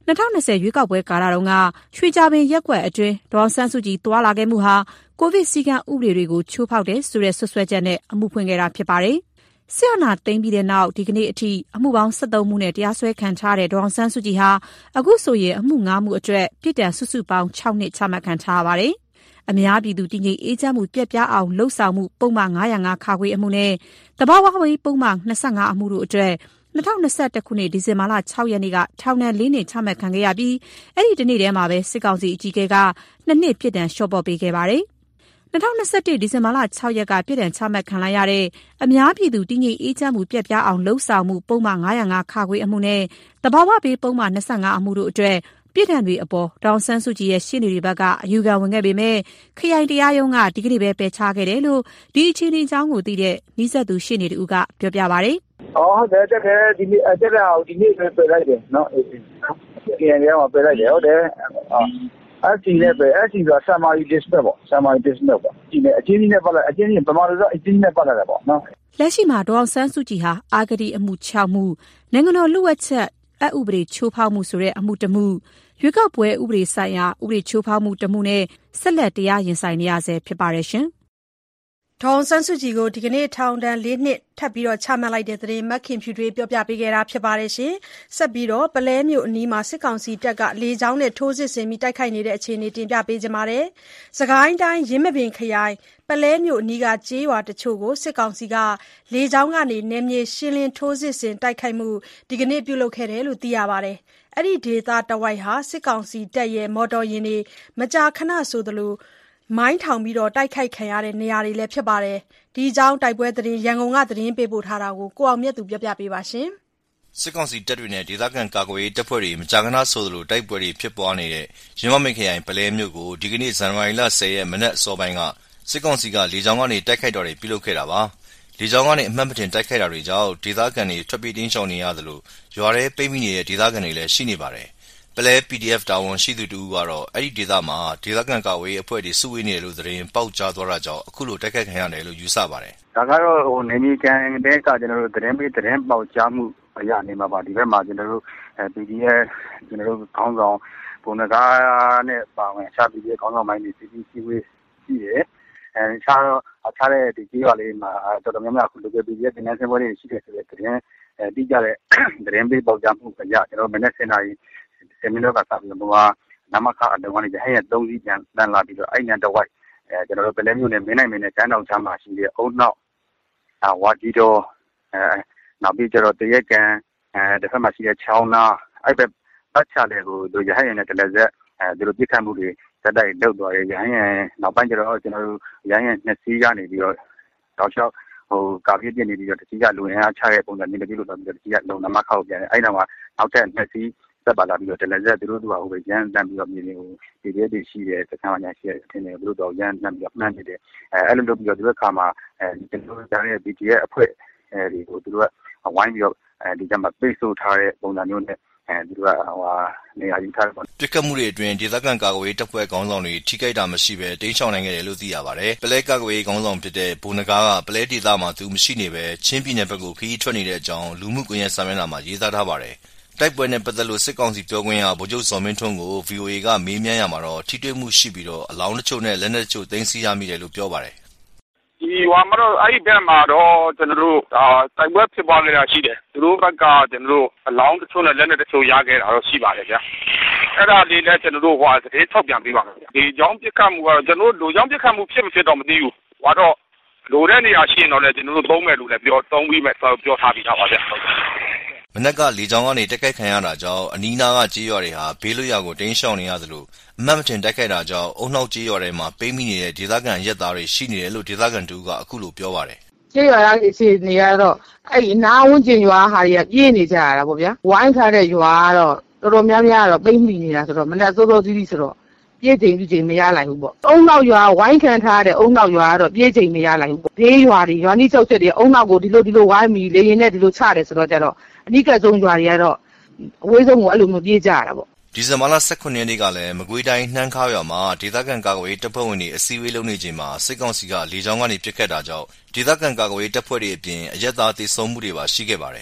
2020 ရွေးကောက်ပွဲကာလတုန်းကရွှေကြာပင်ရပ်ကွက်အတွင်းဒေါ်အောင်ဆန်းစုကြည်သွားလာခဲ့မှုဟာကိုဗစ်စည်းကမ်းဥပဒေတွေကိုချိုးဖောက်တယ်ဆိုတဲ့စွပ်စွဲချက်နဲ့အမှုဖွင့်ခဲ့တာဖြစ်ပါတယ်။စစ်အာဏာသိမ်းပြီးတဲ့နောက်ဒီကနေ့အထိအမှုပေါင်း73မှုနဲ့တရားစွဲခံထားတဲ့ဒေါ်အောင်ဆန်းစုကြည်ဟာအခုဆိုရင်အမှု9မှုအတွက်ပြစ်ဒဏ်စုစုပေါင်း6နှစ်ချမှတ်ခံထားရပါတယ်။အများပြည်သူတည်ငြိမ်အေးချမ်းမှုပြက်ပြားအောင်လှုပ်ဆောင်မှုပုံမှန်905ခါခွေအမှုနဲ့တဘာဝဝေးပုံမှန်25အမှုတို့အတွက်2021ခုနှစ်ဒီဇင်ဘာလ6ရက်နေ့ကထောင်ဒဏ်4နှစ်ချမှတ်ခံခဲ့ရပြီးအဲ့ဒီတနေ့တည်းမှာပဲစစ်ကောင်စီအကြီးအကဲက2နှစ်ပြစ်ဒဏ်လျှော့ပေါ့ပေးခဲ့ပါတယ်။2021ဒီဇင်ဘာလ6ရက်ကပြစ်ဒဏ်ချမှတ်ခံလိုက်ရတဲ့အများပြည်သူတည်ငြိမ်အေးချမ်းမှုပြက်ပြားအောင်လှုပ်ဆောင်မှုပုံမှန်905ခါခွေအမှုနဲ့တဘာဝဘေးပုံမှန်25အမှုတို့အတွက်ပြစ်ဒဏ်တွေအပေါ်ဒေါ်အောင်ဆန်းစုကြည်ရဲ့ရှေ့နေတွေဘက်ကအယူခံဝင်ခဲ့ပေမဲ့ခရိုင်တရားရုံးကဒီကနေ့ပဲပယ်ချခဲ့တယ်လို့ဒီအခြေအနေအကြောင်းကိုသိတဲ့နှိစက်သူရှေ့နေတူကပြောပြပါဗျ။ဟုတ်တယ်တက်တယ်ဒီနေ့တက်တာဒီနေ့ပဲပြလိုက်တယ်နော်။ခရိုင်တရားမှာပြလိုက်တယ်ဟုတ်တယ်။အစီနဲ့ပဲအစီကဆာမာရီဒစ်ပဲပေါ့ဆာမာရီဒစ်ပဲပေါ့ဒီနေ့အချင်းကြီးနဲ့ပတ်လိုက်အချင်းကြီးပမာလို့အချင်းကြီးနဲ့ပတ်လိုက်တယ်ပေါ့နော်။လက်ရှိမှာဒေါ်အောင်ဆန်းစုကြည်ဟာအာဂတိအမှု6မှုနိုင်ငံတော်လူ့ဝှက်ချက်အဥပဒေချိုးဖောက်မှုဆိုတဲ့အမှုတစ်မှုရွေးကောက်ပွဲဥပဒေဆိုင်ရာဥပဒေချိုးဖောက်မှုတစ်မှုနဲ့ဆက်လက်တရားရင်ဆိုင်နေရဆဲဖြစ်ပါတယ်ရှင်။ဒေါ်အောင်ဆန်းစုကြည်ကိုဒီကနေ့ထောင်ဒဏ်4နှစ်ထပ်ပြီးချမှတ်လိုက်တဲ့သတင်းမခင်ဖြူတွေပြောပြပေးခဲ့တာဖြစ်ပါတယ်ရှင်။ဆက်ပြီးပုလဲမြို့အနီးမှာစစ်ကောင်စီတပ်ကလေကြောင်းနဲ့ထိုးစစ်ဆင်ပြီးတိုက်ခိုက်နေတဲ့အခြေအနေတင်ပြပေးကြပါမယ်။စကိုင်းတိုင်းရင်းမပင်ခရိုင်ပုလဲမြို့အနီးကကျေးရွာတချို့ကိုစစ်ကောင်စီကလေကြောင်းကနေနယ်မြေရှင်းလင်းထိုးစစ်ဆင်တိုက်ခိုက်မှုဒီကနေ့ပြုလုပ်ခဲ့တယ်လို့သိရပါတယ်။အဲ့ဒီဒေသတဝိုက်ဟာစစ်ကောင်စီတပ်ရဲ့မော်တော်ယာဉ်တွေမကြာခဏဆိုသလိုမိုင်းထောင်ပြီးတိုက်ခိုက်ခံရတဲ့နေရာတွေလည်းဖြစ်ပါတယ်။ဒီအကြောင်းတိုက်ပွဲသတင်းရန်ကုန်ကသတင်းပေးပို့ထားတာကိုကိုအောင်မြတ်သူပြောပြပေးပါရှင်။စစ်ကောင်စီတပ်တွေနဲ့ဒေသခံကာကွယ်ရေးတပ်ဖွဲ့တွေမကြာခဏဆိုသလိုတိုက်ပွဲတွေဖြစ်ပွားနေတဲ့ရင်းမမင်းခရိုင်ပုလဲမြို့ကိုဒီကနေ့ဇန်နဝါရီလ10ရက်မနက်အစောပိုင်းကစစ်ကောင်စီကလေကြောင်းကနေတိုက်ခိုက်တော်တွေပြုလုပ်ခဲ့တာပါ။လေကြောင်းကနေအမှတ်မတင်တိုက်ခိုက်တာတွေကြောင့်ဒေသခံတွေထွက်ပြေးတင်းရှောင်နေရသလိုရွာထဲပိတ်မိနေတဲ့ဒေသခံတွေလည်းရှိနေပါတယ်။ပုလဲ PDF တာဝန်ရှိသူတူကတော့အဲ့ဒီဒေသမှာဒေသခံကာကွယ်ရေးအဖွဲ့တွေစုဝေးနေတယ်လို့သတင်းပေါက်ကြားသွားတာကြောင့်အခုလိုတိုက်ခိုက်ခံရတယ်လို့ယူဆပါတယ်။ဒါကတော့နေမီကန်တဲ့ကကျွန်တော်တို့သတင်းပေါက်ကြားမှုအရာနေမှာပါဒီဘက်မှာကျွန်တော်တို့PDF ကျွန်တော်တို့ခေါင်းဆောင်ပုံနကားနဲ့ပါဝင်အခြား PDF ခေါင်းဆောင်ပိုင်းတွေစီဝေးရှိတယ်။အခြားတဲ့ဒီကြီးရွာလေးမှာတော်တော်များများအခုလိုပဲ PDF တင်တဲ့ဆင်းပွဲတွေရှိတယ်ဆိုတဲ့သတင်းတိကျတဲ့သတင်းပေးပေါက်ကြားမှုအရာကျွန်တော်မနေ့10နာရီ10မိနစ်ကစပြီးတော့နမခအလုံးကနေဟဲ့ရ3စီးပြန်တန်းလာပြီးတော့အဲ့ညတဝိုက်ကျွန်တော်တို့ပလဲမျိုးနဲ့မင်းနိုင်မင်းနဲ့ကျန်းတော်ချမ်းမှာရှိတဲ့အုံနောက်ဝါကြီးတော်နောက်ပြီးကျတော့တရက်ကန်တစ်ဖက်မှာရှိတဲ့ချောင်းနာအဲ့ဘက်ပတ်ချတယ်ကိုတို့ရဟရင်နဲ့တလက်ဆက်သူတို့ပြစ်ခတ်မှုတွေဇက်တိုက်လောက်သွားတယ်ရဟရင်နောက်ပိုင်းကျတော့ကျွန်တော်တို့ရဟရင်နှစ်စီးကနေပြီးတော့တောက်လျှောက်ကာပြည့်ပြနေပြီးတော့တကြီးကလူရန်အားချတဲ့ပုံစံမျိုးတကြီးလို့တော့ပြီးတော့တကြီးကလုံနမခောက်ပြန်တယ်အဲ့နောက်မှာနောက်ထပ်နှစ်စီးသက်ပါလာပြီးတော့တလက်ဆက်သူတို့ကဟိုပဲရန်တန်းပြီးတော့မြေတွေကိုဒီရဲတွေရှိတဲ့စခန်းမှာရှိတဲ့အထင်တွေသူတို့တော့ရန်တန်းပြီးတော့မှန်းနေတယ်အဲ့လိုလုပ်ပြီးတော့ဒီဘက်ခါမှာကျွန်တော်တို့ကြားတဲ့ BTS အဖွဲ့တွေကိုသူတို့ကဝိုင်းပြီးတော့ဒီကမှာပိတ်ဆို့ထားတဲ့ပုံစံမျိုးနဲ့သူတို့ကနေရာယူထားတယ်ပေါ့ပြစ်ခတ်မှုတွေအတွင်းဒေသခံကာကွယ်ရေးတပ်ဖွဲ့ခေါင်းဆောင်တွေထိခိုက်တာမရှိဘဲတိမ်းရှောင်နိုင်ခဲ့တယ်လို့သိရပါတယ်။ပလဲကာကွယ်ရေးခေါင်းဆောင်ဖြစ်တဲ့ဘိုနဂါကပလဲဒေသမှာသူမရှိနေပဲချင်းပြည်နယ်ဘက်ကိုခရီးထွက်နေတဲ့အကြောင်းလူမှုကွန်ရက်စာမျက်နှာမှာရေးသားထားပါတယ်။တိုက်ပွဲနဲ့ပတ်သက်လို့စစ်ကောင်စီပြောခွင့်ရဗိုလ်ချုပ်ဇော်မင်းထွန်းကို VOA ကမေးမြန်းရမှာတော့ထိတွေ့မှုရှိပြီးတော့အလောင်းတချို့နဲ့လက်နက်တချို့သိမ်းဆည်းရမိတယ်လို့ပြောပါတယ်။ဒီဝါမတော့အဲ့ဒီဘက်မှာတော့ကျွန်တော်တို့တိုက်ပွဲဖြစ်ပွားနေတာရှိတယ်။သူတို့ဘက်ကကျွန်တော်တို့အလောင်းတချို့နဲ့လက်နက်တချို့ရခဲ့တာတော့ရှိပါတယ်ဗျာ။အဲ့ဒါလေးလည်းကျွန်တော်တို့သတင်းထုတ်ပြန်ပေးပါမယ်။ဒီကြောင်းပြစ်ခတ်မှုကတော့ကျွန်တော်တို့လူကြောင်းပြစ်ခတ်မှုဖြစ်မဖြစ်တော့မသိဘူး။ဟောတော့လိုတဲ့နေရာရှိရင်တော့လည်းကျွန်တော်တို့သုံးမယ်လို့လည်းသုံးပြီးမယ်ပြောထားပြီးသားပါဗျာ။မနက်ကလေကြောင်းကနေတိုက်ခိုက်ခံရတာကြောင့်အနီးနားကကြေးရွာတွေဟာဘေးလွတ်ရာကိုတိမ်းရှောင်နေရသလိုအမှတ်မတင်တိုက်ခိုက်တာကြောင့်အုံနှောက်ကြေးရွာထဲမှာပိတ်မိနေတဲ့ဒေသခံရက်သားတွေရှိနေတယ်လို့ဒေသခံတူကအခုလိုပြောပါတယ်။ကြေးရွာရဲ့အခြေအနေကတော့အဲ့ဒီနားဝန်းကျင်ရွာဟာတွေကပြေးနေကြရတာပေါ့ဗျာ။ဝိုင်းထားတဲ့ရွာကတော့တော်တော်များများတော့ပိတ်မိနေတာဆိုတော့မနေ့စောစောစီးစီးဆိုတော့ပြေးချိန်မရနိုင်ဘူးပေါ့။အုံနှောက်ရွာဝိုင်းခံထားတဲ့အုံနှောက်ရွာကတော့ပြေးချိန်မရနိုင်ဘူးပေါ့။ဘေးရွာတွေရွာနီးချုပ်ချက်တွေအုံနှောက်ကိုဒီလိုဝိုင်းပြီးလေရင်နဲ့ဒီလိုချတယ်ဆိုတော့ကြတော့အနိကဆုံးရွာတွေကတော့အဝေးဆုံးကိုအဲ့လိုမျိုးပြေးကြရတာပေါ့ဒီဇင်ဘာလ18ရက်နေ့ကလည်းမကွေးတိုင်းနှမ်းခါရွာမှာဒေသခံကာကွယ်ရေးတပ်ဖွဲ့ဝင်တွေအစည်းအဝေးလုပ်နေချိန်မှာစစ်ကောင်စီကလေကြောင်းကနေပစ်ခတ်တာကြောင့်ဒေသခံကာကွယ်ရေးတပ်ဖွဲ့တွေအပြင်အရက်သားသေဆုံးမှုတွေပါရှိခဲ့ပါတယ်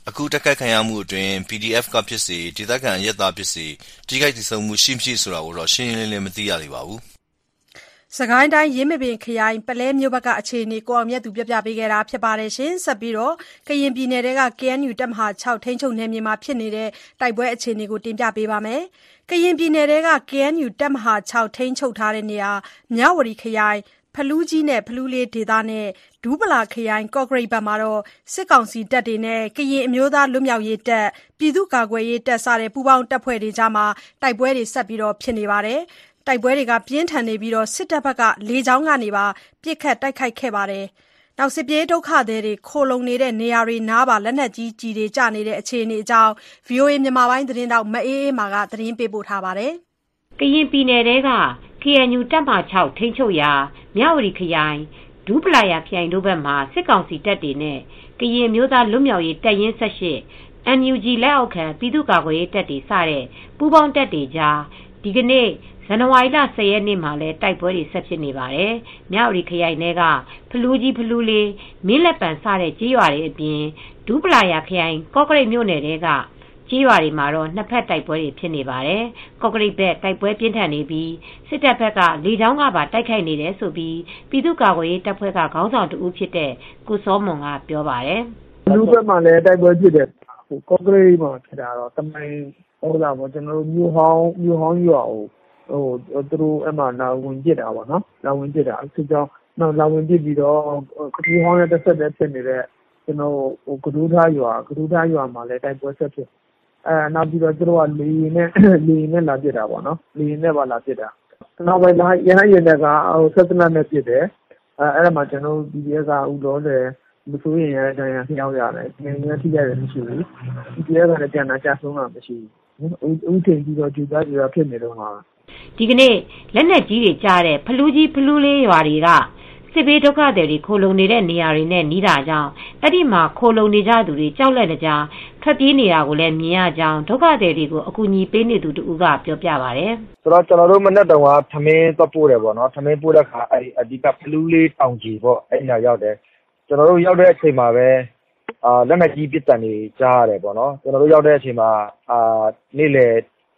အခုတိုက်ခိုက်ခံရမှုအတွင်း PDF ကဖြစ်စေဒေသခံအရပ်သားဖြစ်စေထိခိုက်ဒေဆုံးမှုရှိမရှိဆိုတာကိုတော့ရှင်းရှင်းလင်းလင်းမသိရသေးပါဘူး။စကိုင်းတိုင်းရင်းမပင်ခရိုင်ပုလဲမြို့ဘက်ကအခြေအနေကိုအောင်မြတ်သူပြောပြပေးခဲ့တာဖြစ်ပါတယ်ရှင်။ဆက်ပြီးတော့ကရင်ပြည်နယ်က KNU တပ်မဟာ 6 ထိန်းချုပ်နယ်မြေမှာဖြစ်နေတဲ့တိုက်ပွဲအခြေအနေကိုတင်ပြပေးပါမယ်။ကရင်ပြည်နယ်က KNU တပ်မဟာ 6 ထိန်းချုပ်ထားတဲ့နေရာမြဝတီခရိုင်ဖလူးကြီးနဲ့ဖလူးလေးဒေသနဲ့ဒူးပလာခရိုင်ကော့ကရိတ်ဘက်မှာစစ်ကောင်စီတပ်တွေနဲ့ကရင်အမျိုးသားလွတ်မြောက်ရေးတပ်ပြည်သူ့ကာကွယ်ရေးတပ်စတဲ့ပူးပေါင်းတပ်ဖွဲ့တွေကြားတိုက်ပွဲတွေဆက်ဖြစ်နေပါတယ်။တိုက်ပွဲတွေပြင်းထန်နေပြီးစစ်တပ်ဘက်ကလေကြောင်းကနေပါပစ်ခတ်တိုက်ခိုက်ခဲ့ပါတယ်။စစ်ပြေးဒုက္ခသည်တွေခိုလုံနေတဲ့နေရာတွေနားပါလက်နက်ကြီးကျည်တွေကျနေတဲ့အခြေအနေအကြောင်း VOA မြန်မာပိုင်းသတင်းတောက်မအေးအေးမာကသတင်းပေးပို့ထားပါတယ်။ကရင်ပြည်နယ်က KNU တပ်မဟာ 6 ထိန်းချုပ်ရာမြဝတီခရိုင်ဒူးပလာယာခရိုင်တို့ဘက်မှာစစ်ကောင်စီတပ်တွေနဲ့ကရင်မျိုးသားလွတ်မြောက်ရေးတပ်ရင်း18 NUG လက်အောက်ခံပြည်သူ့ကာကွယ်ရေးတပ်တွေစတဲ့ပူးပေါင်းတပ်တွေကြားဒီကနေ့ဇန်နဝါရီလ 10 ရက်နေ့မှာလည်းတိုက်ပွဲတွေဆက်ဖြစ်နေပါတယ်။မြဝတီခရိုင်ထဲကဖလူးကြီးဖလူးလေးမင်းလက်ပံစတဲ့ကြေးရွာတွေအပြင်ဒူးပလာယာခရိုင်ကော့ကရိတ်မြို့နယ်တွေကကြေးရွာတွေမှာတော့နှစ်ဖက်တိုက်ပွဲတွေဖြစ်နေပါတယ်။ကော့ကရိတ်ဘက်တိုက်ပွဲပြင်းထန်နေပြီးစစ်တပ်ဘက်ကလေကြောင်းကပါတိုက်ခိုက်နေတယ်ဆိုပြီးပြည်သူ့ကာကွယ်ရေးတပ်ဖွဲ့ကခေါင်းဆောင်တဦးဖြစ်တဲ့ကိုစောမွန်ကပြောပါတယ်။လူဘက်မှာလည်းတိုက်ပွဲဖြစ်တယ်။ကော့ကရိတ်မှာဖြစ်တာတော့တမိုင်းဟုတ်လားပေါ့ကျွန်တော်တို့မြို့ဟောင်းရွာကိုသူတို့အမှလာဝင်ကြည့်တာပေါ့နော်။လာဝင်ကြည့်တာအစ်ကြောင်းနောက်လာဝင်ကြည့်ပြီးတော့မြို့ဟောင်းရဲ့တစ်ဆက်တည်းဖြစ်နေတဲ့ကျွန်တော်ကဒူးထားရွာမှာလည်းတိုက်ပွဲဆက်ဖြစ်နောက်ပြီးတော့သူတို့ကလေနဲ့လာပြစ်တာပေါ့နော်လေနဲ့ပါလာပြစ်တာနောက်ပိုင်းရဟန်းရင်တွေကဆက်စနနဲ့ပြစ်တယ်အဲ့ဒါမှကျွန်တော်ဒီကဥတော်တယ်မဆိုးရင်ရတဲ့ရဖျောက်ရတယ်ငင်းငင်းထိရတယ်မရှိဘူးဒီကလည်းပြန်လာကြဆုံးတာမရှိဘူးဥထင်ပြီးတော့ကြိုးစားကြရဖြစ်နေတော့မှာဒီကနေ့လက်နက်ကြီးတွေကြားတဲ့ဖလူးကြီးဖလူးလေးရွာတွေကစစ်ဘေးဒုက္ခသည်တွေခိုလုံနေတဲ့နေရာတွေနဲ့နီးတာကြောင့်အဲ့ဒီမှာခိုလုံနေကြသူတွေကြောက်လန့်ကြထွက်ပြေးနေတာကိုလည်းမြင်ရကြောင်းဒုက္ခသည်တွေကိုအကူအညီပေးနေသူတူကပြောပြပါတယ်။ဆိုတော့ကျွန်တော်တို့မနေ့တုန်းကထမင်းသွားပို့တယ်ပေါ့နော်ထမင်းပို့တဲ့ခါအဲ့အဓိကဖလူးလေးတောင်ကြီးပေါ့အဲ့ညရောက်တယ်ကျွန်တော်တို့ရောက်တဲ့အချိန်မှာပဲလက်နက်ကြီးပစ်တံတွေကြားရတယ်ပေါ့နော်ကျွန်တော်တို့ရောက်တဲ့အချိန်မှာနေ့လယ်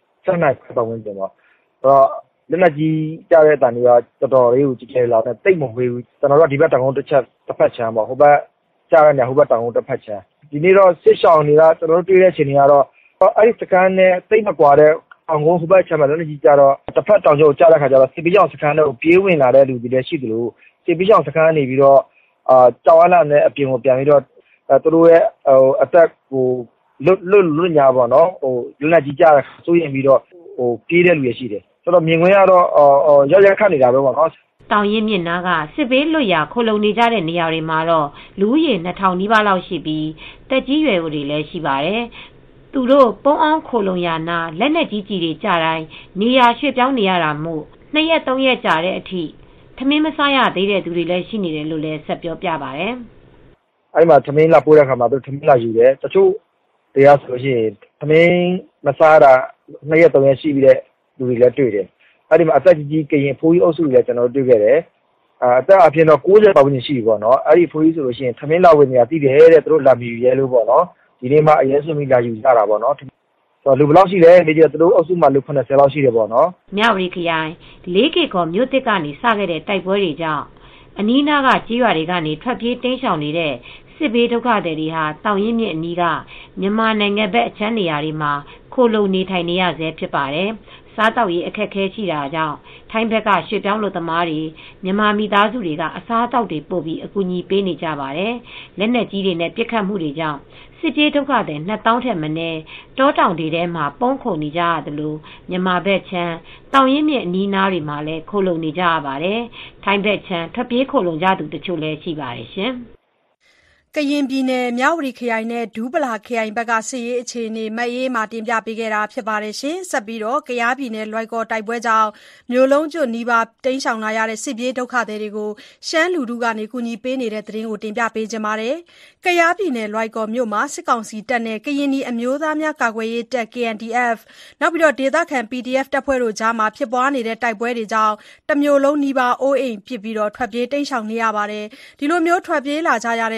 7 နာရီပတ်ဝန်းကျင်ပေါ့ဆိုတော့လက်နက်ကြီးကြားတဲ့အတန်တွေကတော်တော်လေးကိုကြည့်ကြလာတဲ့တိတ်မဝေးဘူးကျွန်တော်တို့ဒီဘက်တောင်ကုန်းတစ်ဖက်ချမ်းပေါ့ဟိုဘက်ကြားတဲ့နေဟိုဘက်တောင်ကုန်းတစ်ဖက်ချမ်းဒီနေ့တော့စစ်ရှောင်းတွေကကျွန်တော်တို့တွေ့တဲ့အချိန်တွေကတော့အဲ့ဒီစကန်နဲ့တိတ်မကွာတဲ့အောင်ကုန်းဟိုဘက်ချမ်းမှာလက်နက်ကြီးကြားတော့တစ်ဖက်တောင်ကျိုးကြားတဲ့ခါကျတော့စစ်ပေးကြောင်စကန်တွေကိုပြေးဝင်လာတဲ့လူတွေလည်းရှိတယ်လို့စစ်ပေးကြောင်စကန်နေပြီးတော့ကြောက်ရလာတဲ့အပြင်ကိုပြန်ပြီးတော့သူတို့ရဲ့အသက်ကိုလွတ်ညာပေါ့နော်လက်နက်ကြီးကြားတဲ့စိုးရင်ပြီးတော့ပြေးတဲ့လူတွေရှိတယ်ဆိုတော့မြင်ခွင့်ကတော့ရောက်ခတ်နေတာပဲပေါ့နော်တောင်ရင်မြင့်နာကစစ်ဘေးလွတ်ရာခိုလုံနေကြတဲ့နေရာတွေမှာတော့လူဦးရေ2000နီးပါးလောက်ရှိပြီးတက်ကြီးရွယ်တွေလည်းရှိပါတယ်သူတို့ပုံအောင်ခိုလုံရာနာလက်နက်ကြီးကြီးတွေကြတိုင်းနေရာရွှေ့ပြောင်းနေရတာမို့2 ရက် 3 ရက်ကြာတဲ့အထိထမင်းမစားရသေးတဲ့သူတွေလည်းရှိနေတယ်လို့လည်းဆက်ပြောပြပါတယ်အဲ့မှာထမင်းလာပို့တဲ့ခါမှာသူထမင်းလာယူတယ်တချို့တရားဆိုရင်ထမင်းမစားတာ2 ရက် 3 ရက်ရှိပြီးတဲ့လူတွေလည်းတွေ့တယ်အဲ့ဒီမှာအသက်ကြီးကရင်ဖိုးကြီးအုပ်စုတွေလည်းကျွန်တော်တို့တွေ့ခဲ့တယ်အသက်အပြင်တော့90ပတ်ဝန်းကျင်ရှိပြီပေါ့နော်အဲ့ဒီဖိုးကြီးဆိုလို့ရှိရင်ထမင်းလာဝင်နေတာတည်တယ်တဲ့သူတို့လာမြည်ရဲလို့ပေါ့နော်ဒီနေ့မှအရင်ဆုံးပြီးလာယူကြတာပေါ့နော်ဆိုတော့လူဘယ်လောက်ရှိလဲဒီကျသူတို့အုပ်စုမှာလူ80လောက်ရှိတယ်ပေါ့နော်မြဝတီခရိုင်4 ကေကောမြို့တစ်ကနေစခဲ့တဲ့တိုက်ပွဲတွေကြောင့်အနီးနားကကြေးရွာတွေကနေထွက်ပြေးတိမ်းရှောင်နေတဲ့စစ်ဘေးဒုက္ခသည်တွေဟာတောင်ရင်မြစ်အနီးကမြန်မာနိုင်ငံဘက်အခြမ်းနေရာတွေမှာခိုလုံနေထိုင်နေရဆဲဖြစ်ပါတယ်။စားတောက်ရေးအခက်အခဲရှိတာကြောင့်ထိုင်းဘက်ကရွှေ့ပြောင်းလူသမားတွေမြန်မာမိသားစုတွေကအစားအသောက်တွေပို့ပြီးအကူအညီပေးနေကြပါတယ်။လက်နက်ကြီးတွေနဲ့ပစ်ခတ်မှုတွေကြောင့်စစ်ပြေးဒုက္ခသည်2000ထက်မနည်းတောတောင်တွေထဲမှာပုန်းခိုနေကြရတယ်လို့မြန်မာဘက်ချမ်းတောင်ရင်မြစ်အနီးနားတွေမှာလည်းခိုလုံနေကြရပါတယ်။ထိုင်းဘက်ချမ်းထွက်ပြေးခိုလုံကြသူတချို့လည်းရှိပါတယ်ရှင်။ကရင်ပြည်နယ်မြဝတီခရိုင်နဲ့ဒူးပလာခရိုင်ဘက်ကစစ်ရေးအခြေအနေမအေးမှတင်ပြပေးခဲ့တာဖြစ်ပါတယ်ရှင်။ဆက်ပြီးတော့ကယားပြည်နယ်လွိုင်ကော်တိုက်ပွဲကြောင့်မျိုးလုံးကျွတ်နီးပါးတိမ်းရှောင်လာရတဲ့စစ်ပြေးဒုက္ခသည်တွေကိုရှမ်းလူထုကနေကူညီပေးနေတဲ့သတင်းကိုတင်ပြပေးကြပါမယ်။ကယားပြည်နယ်လွိုင်ကော်မြို့မှာစစ်ကောင်စီတပ်နဲ့ကရင်နီအမျိုးသားများကာကွယ်ရေးတပ် KNDF နောက်ပြီးတော့ဒေသခံ PDF တပ်ဖွဲ့တို့ကြားမှာဖြစ်ပွားနေတဲ့တိုက်ပွဲတွေကြောင့်တမျိုးလုံးနီးပါးအိုးအိမ်ပစ်ပြီးတော့ထွက်ပြေးတိမ်းရှောင်နေရပါတယ်။ဒီလိုမျိုးထွက်ပြေးလာကြရတဲ့ဒုက္ခ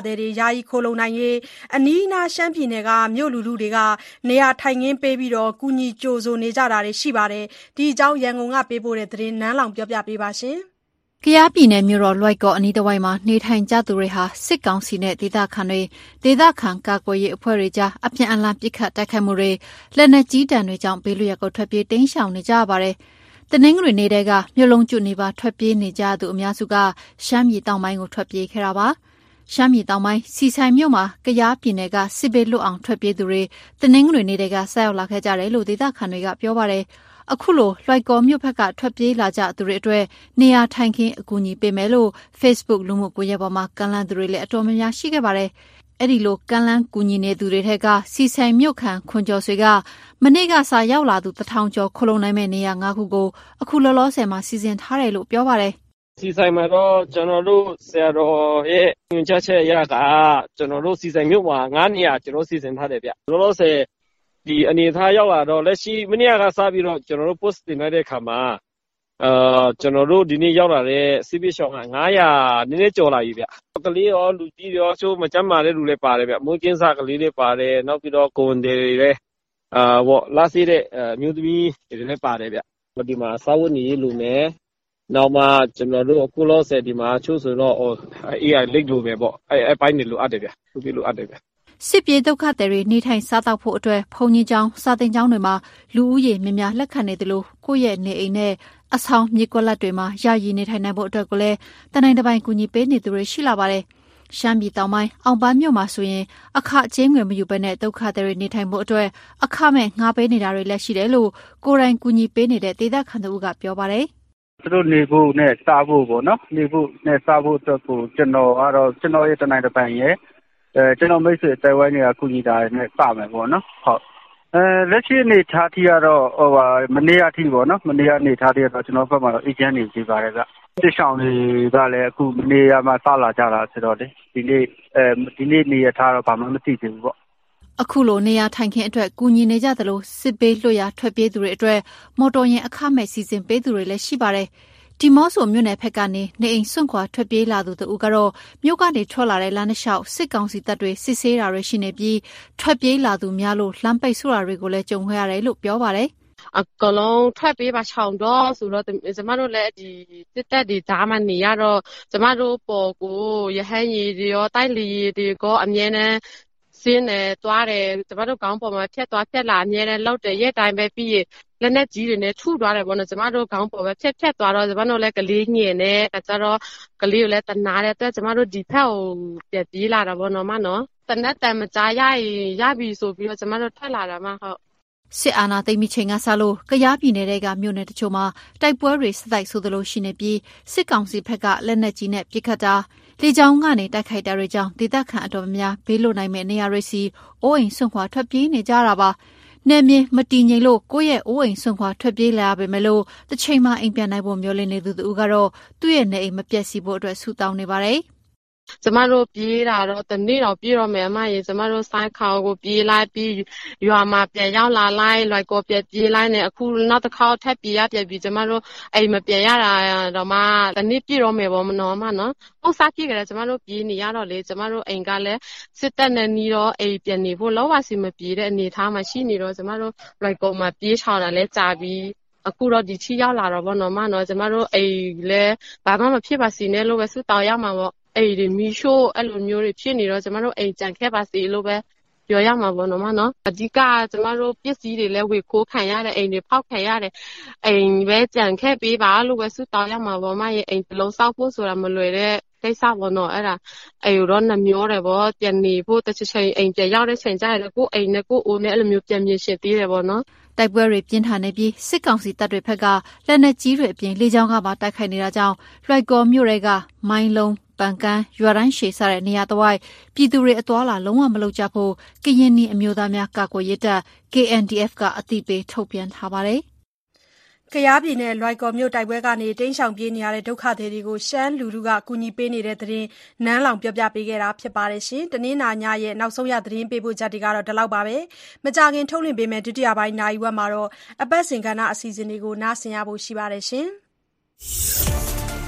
သည်တွေယာယီခိုလှုံနိုင်ရေးအနီးအနားရှမ်းပြည်နယ်ကမြို့လူထုတွေကနေရာထိုင်ခင်းပေးပြီးကူညီကြိုဆိုနေကြတာတွေရှိပါတယ်။ဒီအကြောင်းရန်ကုန်ကပေးပို့တဲ့သတင်းနန်းလောင်ပြောပြပေးပါရှင်။ကယားပြည်နယ်မြို့တော်လွိုက်ကော်အနီးတစ်ဝိုက်မှာနေထိုင်ကြသူတွေဟာစစ်ကောင်စီနဲ့ဒေသခံကာကွယ်ရေးအဖွဲ့တွေကြားအပြန်အလှန်ပစ်ခတ်တိုက်ခိုက်မှုတွေလက်နက်ကြီးတံတွေကြောင့်ဘေးလွတ်ရာကိုထွက်ပြေးတိမ်းရှောင်နေကြရပါတယ်။တနင်္ဂနွေနေ့တည်းကမြို့လုံးကျွတ်နေပါထွက်ပြေးနေကြသူအများစုကရှမ်းပြည်တောင်ပိုင်းကိုထွက်ပြေးခဲ့တာပါ။ရှမ်းပြည်တောင်ပိုင်းစီဆိုင်မြို့မှာကယားပြည်နယ်ကစစ်ဘေးလွတ်အောင်ထွက်ပြေးသူတွေတနင်္ဂနွေနေ့တည်းကဆက်ရောက်လာခဲ့ကြတယ်လို့ဒေသခံတွေကပြောပါတယ်။အခုလိုလွိုက်ကော်မြို့ဘက်ကထွက်ပြေးလာကြသူတွေအတွက်နေရာထိုင်ခင်းအကူအညီပေးမယ်လို့ Facebook လူမှုကွန်ရက်ပေါ်မှာကန့်လန့်သူတွေလည်းအတော်များများရှိခဲ့ပါတယ်။အဲ့ဒီလိုကန့်လန့်ကူညီနေသူတွေထက်ကစီဆိုင်မြို့ခံခွန်ကျော်ဆွေကမနေ့ကစာရောက်လာသူ1000ကျော်ခလုံးနိုင်မဲ့နေရာ9ခုကိုအခုလောလောဆယ်မှာစီစဉ်ထားတယ်လို့ပြောပါတယ်။စီဆိုင်မှာတော့ကျွန်တော်တို့ဆရာတော်ရဲ့ညွှန်ကြားချက်အရကကျွန်တော်တို့စီဆိုင်မြို့မှာ9နေရာကျွန်တော်စီစဉ်ထားတယ်ဗျ။လောလောဆယ်ဒီအနေထားရောက်လာတော့လက်ရှိမနေ့ကစပြီးတော့ကျွန်တော်တို့ post တင်လိုက်တဲ့အခါမှာကျွန်တော်တို့ဒီနေ့ရောက်လာတဲ့စစ်ပေးရှောင်းက900နည်းနည်းကျော်လာပြီဗျ။ကလေးရောလူကြီးရောချိုးမကြမ်းမာတဲ့လူတွေပါတယ်ဗျ။မွေးကင်းစားကလေးတွေပါတယ်နောက်ပြီးတော့ကိုဝန်တွေလည်းလာစီတဲ့မြို့သမီးတွေလည်းပါတယ်ဗျ။ဒီမှာစာဝတ်နေရေးလူမယ်နောက်မှကျွန်တော်တို့အခုလောဆယ်ဒီမှာချိုးဆိုတော့AI လိတ်လိုပဲပေါ့အဲ့ပိုင်းတွေလိုအပ်တယ်ဗျ။သူပြလိုအပ်တယ်ဗျ။စစ်ပြေဒုက္ခသည်တွေနေထိုင်စားသောက်ဖို့အတွက်ဘုံကြီးကျောင်းစာသင်ကျောင်းတွေမှာလူဦးရေများများလက်ခံနေတယ်လို့ကိုယ့်ရဲ့နေအိမ်နဲ့အဆောင်မြေကွက်လက်တွေမှာယာယီနေထိုင်နိုင်ဖို့အတွက်ကိုလည်းတနိုင်တစ်ပိုင်းကူညီပေးနေသူတွေရှိလာပါတယ်။ရှမ်းပြည်တောင်ပိုင်းအောင်ပန်းမြို့မှာဆိုရင်အခကြေးငွေမယူဘဲနဲ့ဒုက္ခသည်တွေနေထိုင်ဖို့အတွက်အခမဲ့ငှားပေးနေတာတွေလည်းရှိတယ်လို့ကိုယ်တိုင်ကူညီပေးနေတဲ့ဒေသခံတို့ကပြောပါတယ်။သူတို့နေဖို့နဲ့စားဖို့ပေါ့နော်နေဖို့နဲ့စားဖို့အတွက်ကိုကျွန်တော်ရဲ့တနိုင်တစ်ပိုင်းရဲ့ကျွန်တော်မိတ်ဆွေတိုင်ဝမ်တွေကကုညီတာနဲ့စမယ်ပေါ့နော်ဟုတ်လက်ရှိအနေထားထိကတော့မနေ့အထိပေါ့နော်မနေ့အနေထားထိကတော့ကျွန်တော်ဘက်မှာတော့အေဂျင့်နေကြပါတယ်ဗျတစ်ဆောင်တွေကလည်းအခုမနေ့ကမှစလာကြတာဆိုတော့လေဒီနေ့နေရထားတော့ဘာမှမသိသေးဘူးပေါ့အခုလိုနေရာထိုင်ခင်းအတွက်ကူညီနေကြသလိုစစ်ပေးလွှတ်ရာထွက်ပြေးသူတွေအတွက်မော်တော်ယာဉ်အခမဲ့စီစဉ်ပေးသူတွေလည်းရှိပါတယ်ဒီမော့ဆိုမြို့နယ်ဖက်ကနေနေအိမ်စွန့်ခွာထွက်ပြေးလာသူတို့ကတော့မြို့ကနေထွက်လာတဲ့လမ်းတစ်လျှောက်စစ်ကောင်စီတပ်တွေစစ်ဆေးတာတွေရှိနေပြီးထွက်ပြေးလာသူများလို့လမ်းပိတ်ဆို့တာတွေကိုလည်းကြုံခဲ့ရတယ်လို့ပြောပါတယ်အကလုံးထွက်ပေးပါချောင်းတော့ဆိုတော့ကျမတို့လည်းဒီစစ်တပ်တွေဓာမှနေရတော့ကျမတို့ပေါ်ကိုရဟန်းရီတွေရောတိုက်လီတွေကအမြဲတမ်းစင်းနေသွားတယ်ကျမတို့ကောင်းပေါ်မှာဖြတ်သွားဖြတ်လာအမြဲတမ်းလောက်တယ်ရဲ့တိုင်းပဲပြီးလက်နဲ့ကြီးတွေနဲ့ထုသွားတယ်ပေါ့နော်ကျမတို့ခေါင်းပေါ်ပဲဖြတ်သွားတော့ကျမတို့လည်းကလေးညင်နဲ့ကျတော့ကလေးကိုလည်းတနာတဲ့အတွက်ကျမတို့ဒီဖက်ကိုပြပြေးလာတာပေါ့နော်မနော်တနက်တန်မကြားရပြီဆိုပြီးတော့ကျမတို့ထွက်လာတာမှဟုတ်စစ်အာဏာသိမ်းပြီးချိန်ကစလို့ကယားပြည်နယ်ကမြို့နယ်တချို့မှာတိုက်ပွဲတွေဆက်တိုက်ဆိုသလိုရှိနေပြီးစစ်ကောင်စီဘက်ကလက်နက်ကြီးနဲ့ပစ်ခတ်တာလေကြောင်းကနေတိုက်ခိုက်တာတွေကြောင့်ဒေသခံအတော်များများဘေးလွတ်နိုင်မဲ့နေရာတွေစီအိုးအိမ်ဆွန့်ခွာထွက်ပြေးနေကြတာပါနယ်မြေမတည်ငြိမ်လို့ကိုယ့်ရဲ့အိုးအိမ်ဆွန့်ခွာထွက်ပြေးလာရပေမဲ့လို့တစ်ချိန်မှအိမ်ပြန်နိုင်ဖို့မျှော်လင့်နေသူတို့ကတော့သူ့ရဲ့နေအိမ်မပျက်စီးဖို့အတွက်ဆုတောင်းနေပါတယ်ကျမတို့ပြေးတာတော့တနေ့တော့ပြေးတော့မယ်အမရေကျမတို့စိုင်းခေါင်ကိုပြေးလိုက်ပြီးရွာမှာပြန်ရောက်လာလိုက်လွိုက်ကိုပြေးလိုက်နေအခုနောက်တစ်ခေါက်ထပ်ပြေးရပြီးကျမတို့အိမ်မပြန်ရတာတော့မှတနေ့ပြေးတော့မယ်ပေါ့မနော်မနော်ဟုတ်စားပြေးကြတယ်ကျမတို့ပြေးနေရတော့လေကျမတို့အိမ်ကလည်းစစ်တပ်နဲ့နီးတော့အိမ်ပြန်နေဖို့လောဝစီမပြေးတဲ့အနေထားမှာရှိနေတော့ကျမတို့လွိုက်ကိုမှာပြေးချောင်းတာလဲကြာပြီးအခုတော့ဒီချီရောက်လာတော့ဗောနော်မနော်ကျမတို့အိမ်လည်းဘာမှမဖြစ်ပါစေနဲ့လို့ပဲဆုတောင်းရမှာပေါ့အိမ်တွေမီရှို့အဲ့လိုမျိုးတွေဖြစ်နေတော့ကျမတို့အိမ်ကြံခဲ့ပါစေလို့ပဲပြောရမှာပေါ့နော်မနော်အဓိကကျမတို့ပစ္စည်းတွေလည်းဝေခိုးခံရတယ်အိမ်တွေဖောက်ခံရတယ်အိမ်ပဲကြံခဲ့ပေးပါလို့ပဲဆုတောင်းရမှာပေါ့မရဲ့အိမ်တစ်လုံးစောက်ဖို့ဆိုတာမလွယ်တဲ့ကိစ္စပေါ့နော်အဲ့ဒါအိမ်တော့နှမျောတယ်ပေါ့ပြန်နေဖို့တစ်ချိန်အိမ်ပြန်ရောက်တဲ့ချိန်ကျရင်ကိုအိမ်နဲ့ကိုအိုးနဲ့အဲ့လိုမျိုးပြန်ပြင်ရှင်သေးတယ်ပေါ့နော်တိုက်ပွဲတွေပြင်းထန်နေပြီးစစ်ကောင်စီတပ်တွေဘက်ကလက်နက်ကြီးတွေအပြင်လေကြောင်းကပါတိုက်ခိုက်နေတာကြောင့်လွိုက်ကော်မြို့တွေကမိုင်းလုံးပန်ကန်ရွာတိုင်းရှည်စတဲ့နေရာတစ်ဝိုက်ပြည်သူတွေအသွားလာလုံးဝမလုပ်ကြဖို့ကရင်နီအမျိုးသားများကာကွယ်ရေးတပ် KNDF ကအသိပေးထုတ်ပြန်ထားပါတယ်ကယားပြည်နယ်လွိုက်ကော်မြို့တိုက်ပွဲကနေတိမ်းရှောင်ပြေးနေရတဲ့ဒုက္ခသည်တွေကိုရှမ်းလူထုကကူညီပေးနေတဲ့သတင်းနန်းလောင်ပြောပြပေးခဲ့တာဖြစ်ပါတယ်ရှင်။တနင်္လာညရဲ့နောက်ဆုံးရသတင်းပေးပို့ချက်တွေကတော့ဒီလောက်ပါပဲ။မကြခင်ထုတ်လွှင့်ပေးမယ့်ဒုတိယပိုင်းနိုင်ဝက်မှာတော့အပတ်စဉ်ကဏ္ဍအစီအစဉ်တွေကိုနားဆင်ရဖို့ရှိပါတယ်ရှင်။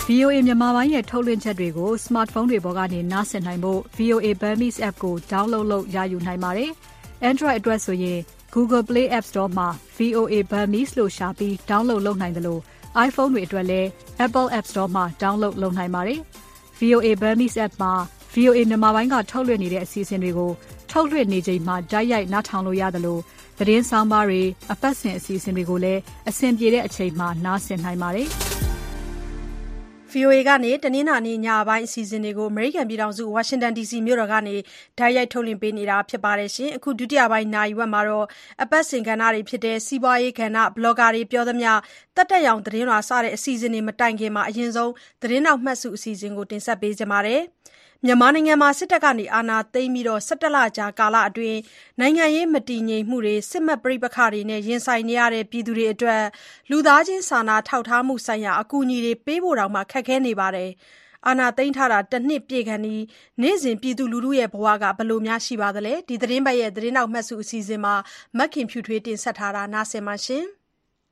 VOA မြန်မာပိုင်းရဲ့ထုတ်လွှင့်ချက်တွေကို smartphone တွေပေါ်ကနေနားဆင်နိုင်ဖို့ VOA Burmese app ကို download လုပ်ရယူနိုင်ပါတယ်။ Android အတွက်ဆိုရင် Google Play App Store မှာ VOA Burmese လို့ရှာပြီး download လုပ်နိုင်တယ်လို့ iPhone တွေအတွက်လည်း Apple App Store မှာ download လုပ်နိုင်ပါတယ်။ VOA Burmese app မှာ VOA မြန်မာပိုင်းကထုတ်လွှင့်နေတဲ့အစီအစဉ်တွေကိုထုတ်လွှင့်နေချိန်မှာတိုက်ရိုက်နားထောင်လို့ရတယ်လို့သတင်းဆောင်ပါတွေအပတ်စဉ်အစီအစဉ်တွေကိုလည်းအဆင်ပြေတဲ့အချိန်မှာနားဆင်နိုင်ပါတယ်။ VOA ကနေတနင်္လာနေ့ညပိုင်းအစီအစဉ်တွေကို American ပြည်ထောင်စု Washington DC မြို့တော်ကနေတိုက်ရိုက်ထုတ်လွှင့်ပေးနေတာဖြစ်ပါတယ်။ အခုဒုတိယပိုင်းနာရီဝက်မှာတော့အပတ်စဉ်ကဏ္ဍတွေဖြစ်တဲ့စီးပွားရေးကဏ္ဍ blogger တွေပြောသမျှတက်တက်ရောင်သတင်းလွှာစတဲ့အစီအစဉ်တွေမတိုင်ခင်အရင်ဆုံးသတင်းနောက်မှတ်စုအစီအစဉ်ကိုတင်ဆက်ပေးကြပါမယ်။ မြန်မာနိုင်ငံမှာစစ်တပ်ကအာဏာသိမ်းပြီး 17 လကြာကာလအတွင်းနိုင်ငံရေးမတည်ငြိမ်မှုတွေစစ်မက်ပဋိပက္ခတွေနဲ့ရင်ဆိုင်နေရတဲ့ပြည်သူတွေအတွက်လူသားချင်းစာနာထောက်ထားမှုဆိုင်ရာအကူအညီတွေပေးဖို့တောင်ခက်ခဲနေပါတယ်။ အာဏာသိမ်းထားတာ1နှစ်ပြည့်ခါနီးနေ့စဉ်ပြည်သူလူထုရဲ့ဘဝကဘယ်လိုရှိပါသလဲဒီသတင်းပတ်ရဲ့သတင်းနောက်မှတ်စုအစီအစဉ်မှာမခင်ဖြူထွေးတင်ဆက်ထားတာနားဆင်ပါရှင်။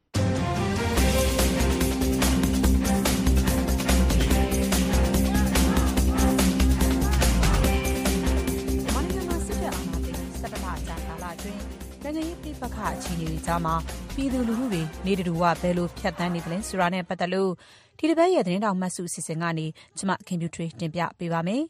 နိုင်ငံရေးပြပခအခြေအနေတွေကြားမှာပြည်သူလူထုတွေနေတူဝဘယ်လိုဖြတ်သန်းနေသလဲဆိုတာနဲ့ပတ်သက်လို့ဒီတစ်ပတ်ရဲ့သတင်းတော်မှတ်စုအစီအစဉ်ကနေကျမခင်ဖြူထွေးတင်ပြပေးပါမယ်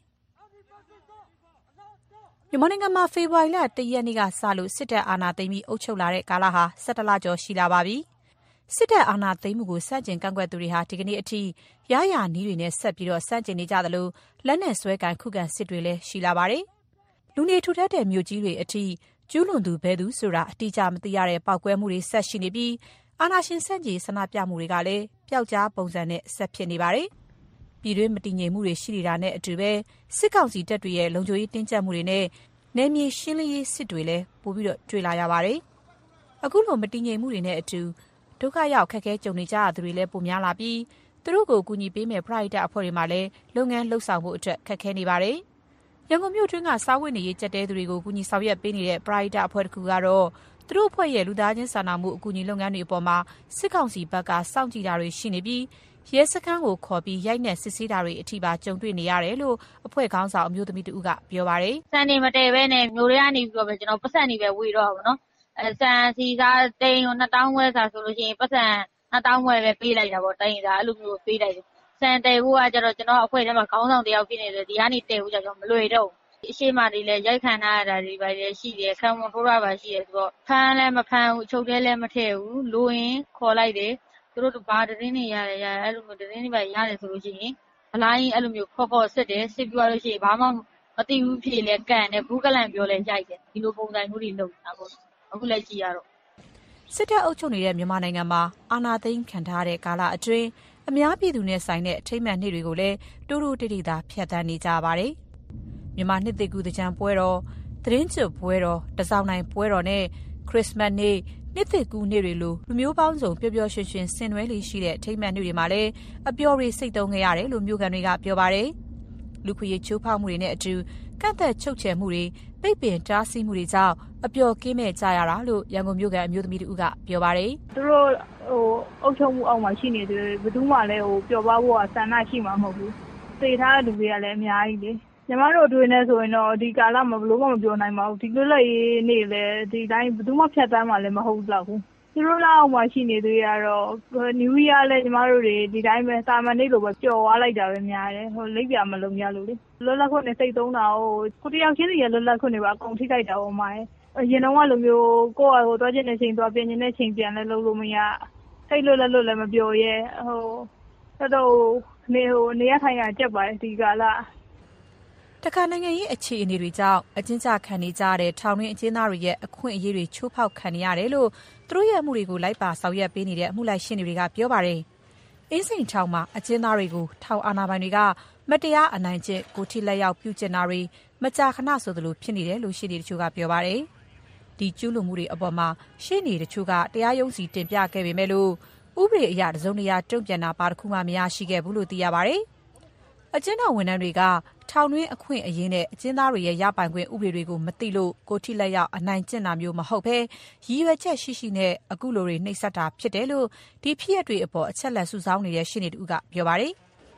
။မြန်မာနိုင်ငံမှာဖေဖော်ဝါရီလ1ရက်နေ့ကစလို့စစ်တပ်အာဏာသိမ်းပြီးအုပ်ချုပ်လာတဲ့ကာလဟာ17လကျော်ရှိလာပါပြီ။စစ်တပ်အာဏာသိမ်းမှုကိုစတင်ကန့်ကွက်သူတွေဟာဒီကနေ့အထိရရနီးတွေနဲ့ဆက်ပြီးစန့်ကျင်နေကြသလိုလက်နက်ဆွဲကန်ခုခံစစ်တွေလည်းရှိလာပါတယ်။လူနေထူထပ်တဲ့မြို့ကြီးတွေအထိကျူးလွန်သူဘဲသူဆိုတာအတိအကျမသိရတဲ့ပောက်ကွဲမှုတွေဆက်ရှိနေပြီးအာဏာရှင်ဆန့်ကျင်ဆန္ဒပြမှုတွေကလည်းပျောက်ကြားပုံစံနဲ့ဆက်ဖြစ်နေပါတယ်။ပြည်တွင်းမတည်ငြိမ်မှုတွေရှိနေတာနဲ့အတူပဲစစ်ကောင်စီတပ်တွေရဲ့လုံခြုံရေးတင်းကျပ်မှုတွေနဲ့နယ်မြေရှင်းလင်းရေးစစ်တွေလည်းပိုပြီးတွေ့လာရပါတယ်။အခုလိုမတည်ငြိမ်မှုတွေနဲ့အတူဒုက္ခရောက်ခက်ခဲကြုံနေကြရသူတွေလည်းပိုများလာပြီးသူတို့ကိုအကူအညီပေးမဲ့ပရိုက်တာအဖွဲ့တွေမှာလည်းလုပ်ငန်းလှုပ်ဆောင်ဖို့အတွက်ခက်ခဲနေပါတယ်။ရန်ကုန်မြို့တွင်းကစားဝတ်နေရေးကြက်တဲသူတွေကိုကူညီဆောင်ရွက်ပေးနေတဲ့ပရိုက်တာအဖွဲ့တစ်ခုကတော့သူတို့အဖွဲ့ရဲ့လူသားချင်းစာနာမှုအကူအညီလုပ်ငန်းတွေအပေါ်မှာစစ်ကောင်စီဘက်ကစောင့်ကြည့်တာတွေရှိနေပြီးရဲစခန်းကိုခေါ်ပြီးရိုက်နှက်စစ်ဆေးတာတွေအထိပါကြုံတွေ့နေရတယ်လို့အဖွဲ့ခေါင်းဆောင်အမျိုးသမီးတဦးကပြောပါတယ်။စံနေမတည့်ပဲနဲ့မျိုးတွေကနေပြီးတော့ပဲကျွန်တော်ပတ်စံနေပဲဝေတော့ပါတော့။စံစီစားတိန်ကို2000ဝဲစားဆိုလို့ရှိရင်ပတ်စံ2000ဝဲပဲပေးလိုက်တာပေါ့တိန်စားအဲ့လိုမျိုးပေးလိုက်တယ်။စံတဲဖို့ကကျတော့ကျွန်တော်အဖွဲ့ထဲမှာခေါင်းဆောင်တယောက်ဖြစ်နေတယ်ဒီကနေတဲဖို့ကျတော့မလွယ်တော့ဘူး။အရှိမတွေလည်းရိုက်ခံထားရတာတွေပဲရှိတယ်ခံဝန်ထိုးရပါရှိတယ်ဆိုတော့ဖမ်းလည်းမဖမ်းဘူးချုပ်ထဲလည်းမထည့်ဘူးလိုရင်ခေါ်လိုက်တယ်သူတို့ဘာသတင်းတွေရတယ်အဲ့လိုမျိုးသတင်းတွေပဲရတယ်ဆိုလို့ရှိရင်ဘလိုင်းအဲ့လိုမျိုးခေါ်စစ်တယ်စစ်ပြီးတော့လို့ရှိရင်ဘာမှမသိဘူးဖြေလဲကန်တယ်ဘူးကလန်ပြောလဲရိုက်တယ်ဒီလိုပုံစံမျိုးတွေလုပ်တာပေါ့အခုလည်းကြည့်ရတော့စစ်တပ်အုပ်ချုပ်နေတဲ့မြန်မာနိုင်ငံမှာအာဏာသိမ်းခံထားတဲ့ကာလအတွင်းအများပြည်သူနဲ့ဆိုင်တဲ့အထိမ်းအမှတ်နေ့တွေကိုလည်းတိုးတိုးတိတိသာဖျက်ဆီးနေကြပါတယ်မြန်မာနှစ်သစ်ကူးသင်္ကြန်ပွဲတော်သတင်းကျွတ်ပွဲတော်တစောင်းနိုင်ပွဲတော်နဲ့ခရစ်စမတ်နေ့နှစ်သစ်ကူးနေ့တွေလိုလူမျိုးပေါင်းစုံပျော်ပျော်ရွှင်ရွှင်ဆင်နွှဲလေးရှိတဲ့အထိမ်းအမှတ်နေ့တွေမှာလည်းအပျော်တွေစိတ်သုံးခဲ့ရတယ်လို့မြို့ကန်တွေကပြောပါတယ်လူခွေချိုးဖောက်မှုတွေနဲ့အတူကန့်သက်ချုပ်ချယ်မှုတွေပိတ်ပင်တားဆီးမှုတွေကြောင့်အပျော်ကင်းမဲ့ကြရတာလို့ရန်ကုန်မြို့ကန်အမျိုးသမီးတို့ကပြောပါတယ်သူတို့အုပ်ချုပ်မှုအောက်မှာရှိနေတယ်ဘယ်သူမှလည်းပျော်ပါဖို့ဆန္ဒရှိမှာမဟုတ်ဘူးသိထားတဲ့လူတွေကလည်းအများကြီးလေညီမတို့အတွင်းနဲ့ဆိုရင်တော့ဒီကာလမှာဘလို့မှမပြောနိုင်ပါဘူးဒီလိုလက်ရေးနေလေဒီတိုင်းဘယ်သူမှဖြတ်တန်းမှလည်းမဟုတ်တော့ဘူးသူတို့လောက်အောင်မှရှိနေသေးရတော့နယူးရီးယားလည်းညီမတို့တွေဒီတိုင်းပဲတာမန်နေလို့ပဲပျော်သွားလိုက်တာပဲများတယ်လိပ်ပြမလုံးရလို့လေလွတ်လပ်ခွင့်နဲ့စိတ်သုံးတာကိုတယောက်ချင်းစီရဲ့လွတ်လပ်ခွင့်တွေပါအကုန်ထိခိုက်တာပေါ့မိုင်းအရင်တော့ကလိုမျိုးကိုယ့်အသွားကျင်တဲ့ချိန်သွားပြင်နေတဲ့ချိန်ပြန်လဲလုပ်လို့မရစိတ်လွတ်လည်းမပြောရဲတော့နေရထိုင်ရကြက်ပါတယ်ဒီကာလတခါနိုင်ငံရေးအခြေအနေတွေကြောင့်အကျဉ်းချခံနေကြတဲ့ထောင်တွင်းအကျဉ်းသားတွေရဲ့အခွင့်အရေးတွေချိုးဖောက်ခံနေရတယ်လို့သူတို့ရဲ့အမှုတွေကိုလိုက်ပါဆောင်ရွက်ပေးနေတဲ့အမှုလိုက်ရှင်းတွေကပြောပါတယ်။အင်းစိန်ထောင်မှာအကျဉ်းသားတွေကိုထောင်အာဏာပိုင်တွေကမတရားအနိုင်ကျင့်ကိုထိလက်ရောက်ပြုကျင့်တာတွေမကြာခဏဆိုသလိုဖြစ်နေတယ်လို့ရှင်းနေတချို့ကပြောပါတယ်။ဒီကျူးလွန်မှုတွေအပေါ်မှာရှင်းနေတချို့ကတရားရုံးစီတင်ပြခဲ့ပေမဲ့လို့ဥပဒေအရတစုံတရာတုံ့ပြန်တာပါတစ်ခုမှမရရှိခဲ့ဘူးလို့သိရပါတယ်။အကျဉ်းထောင်ဝန်ထမ်းတွေကထောင်တွင်းအခွင့်အရေးနဲ့အကျဉ်းသားတွေရဲ့ရပိုင်ခွင့်ဥပဒေတွေကိုမသိလို့ကိုထိလက်ရောက်အနိုင်ကျင့်တာမျိုးမဟုတ်ဘဲရည်ရွယ်ချက်ရှိနဲ့အခုလိုတွေနှိပ်စက်တာဖြစ်တယ်လို့ဒီဖြစ်ရပ်တွေအပေါ်အချက်လက်စုဆောင်းနေတဲ့ရှင်းနေတူကပြောပါတယ်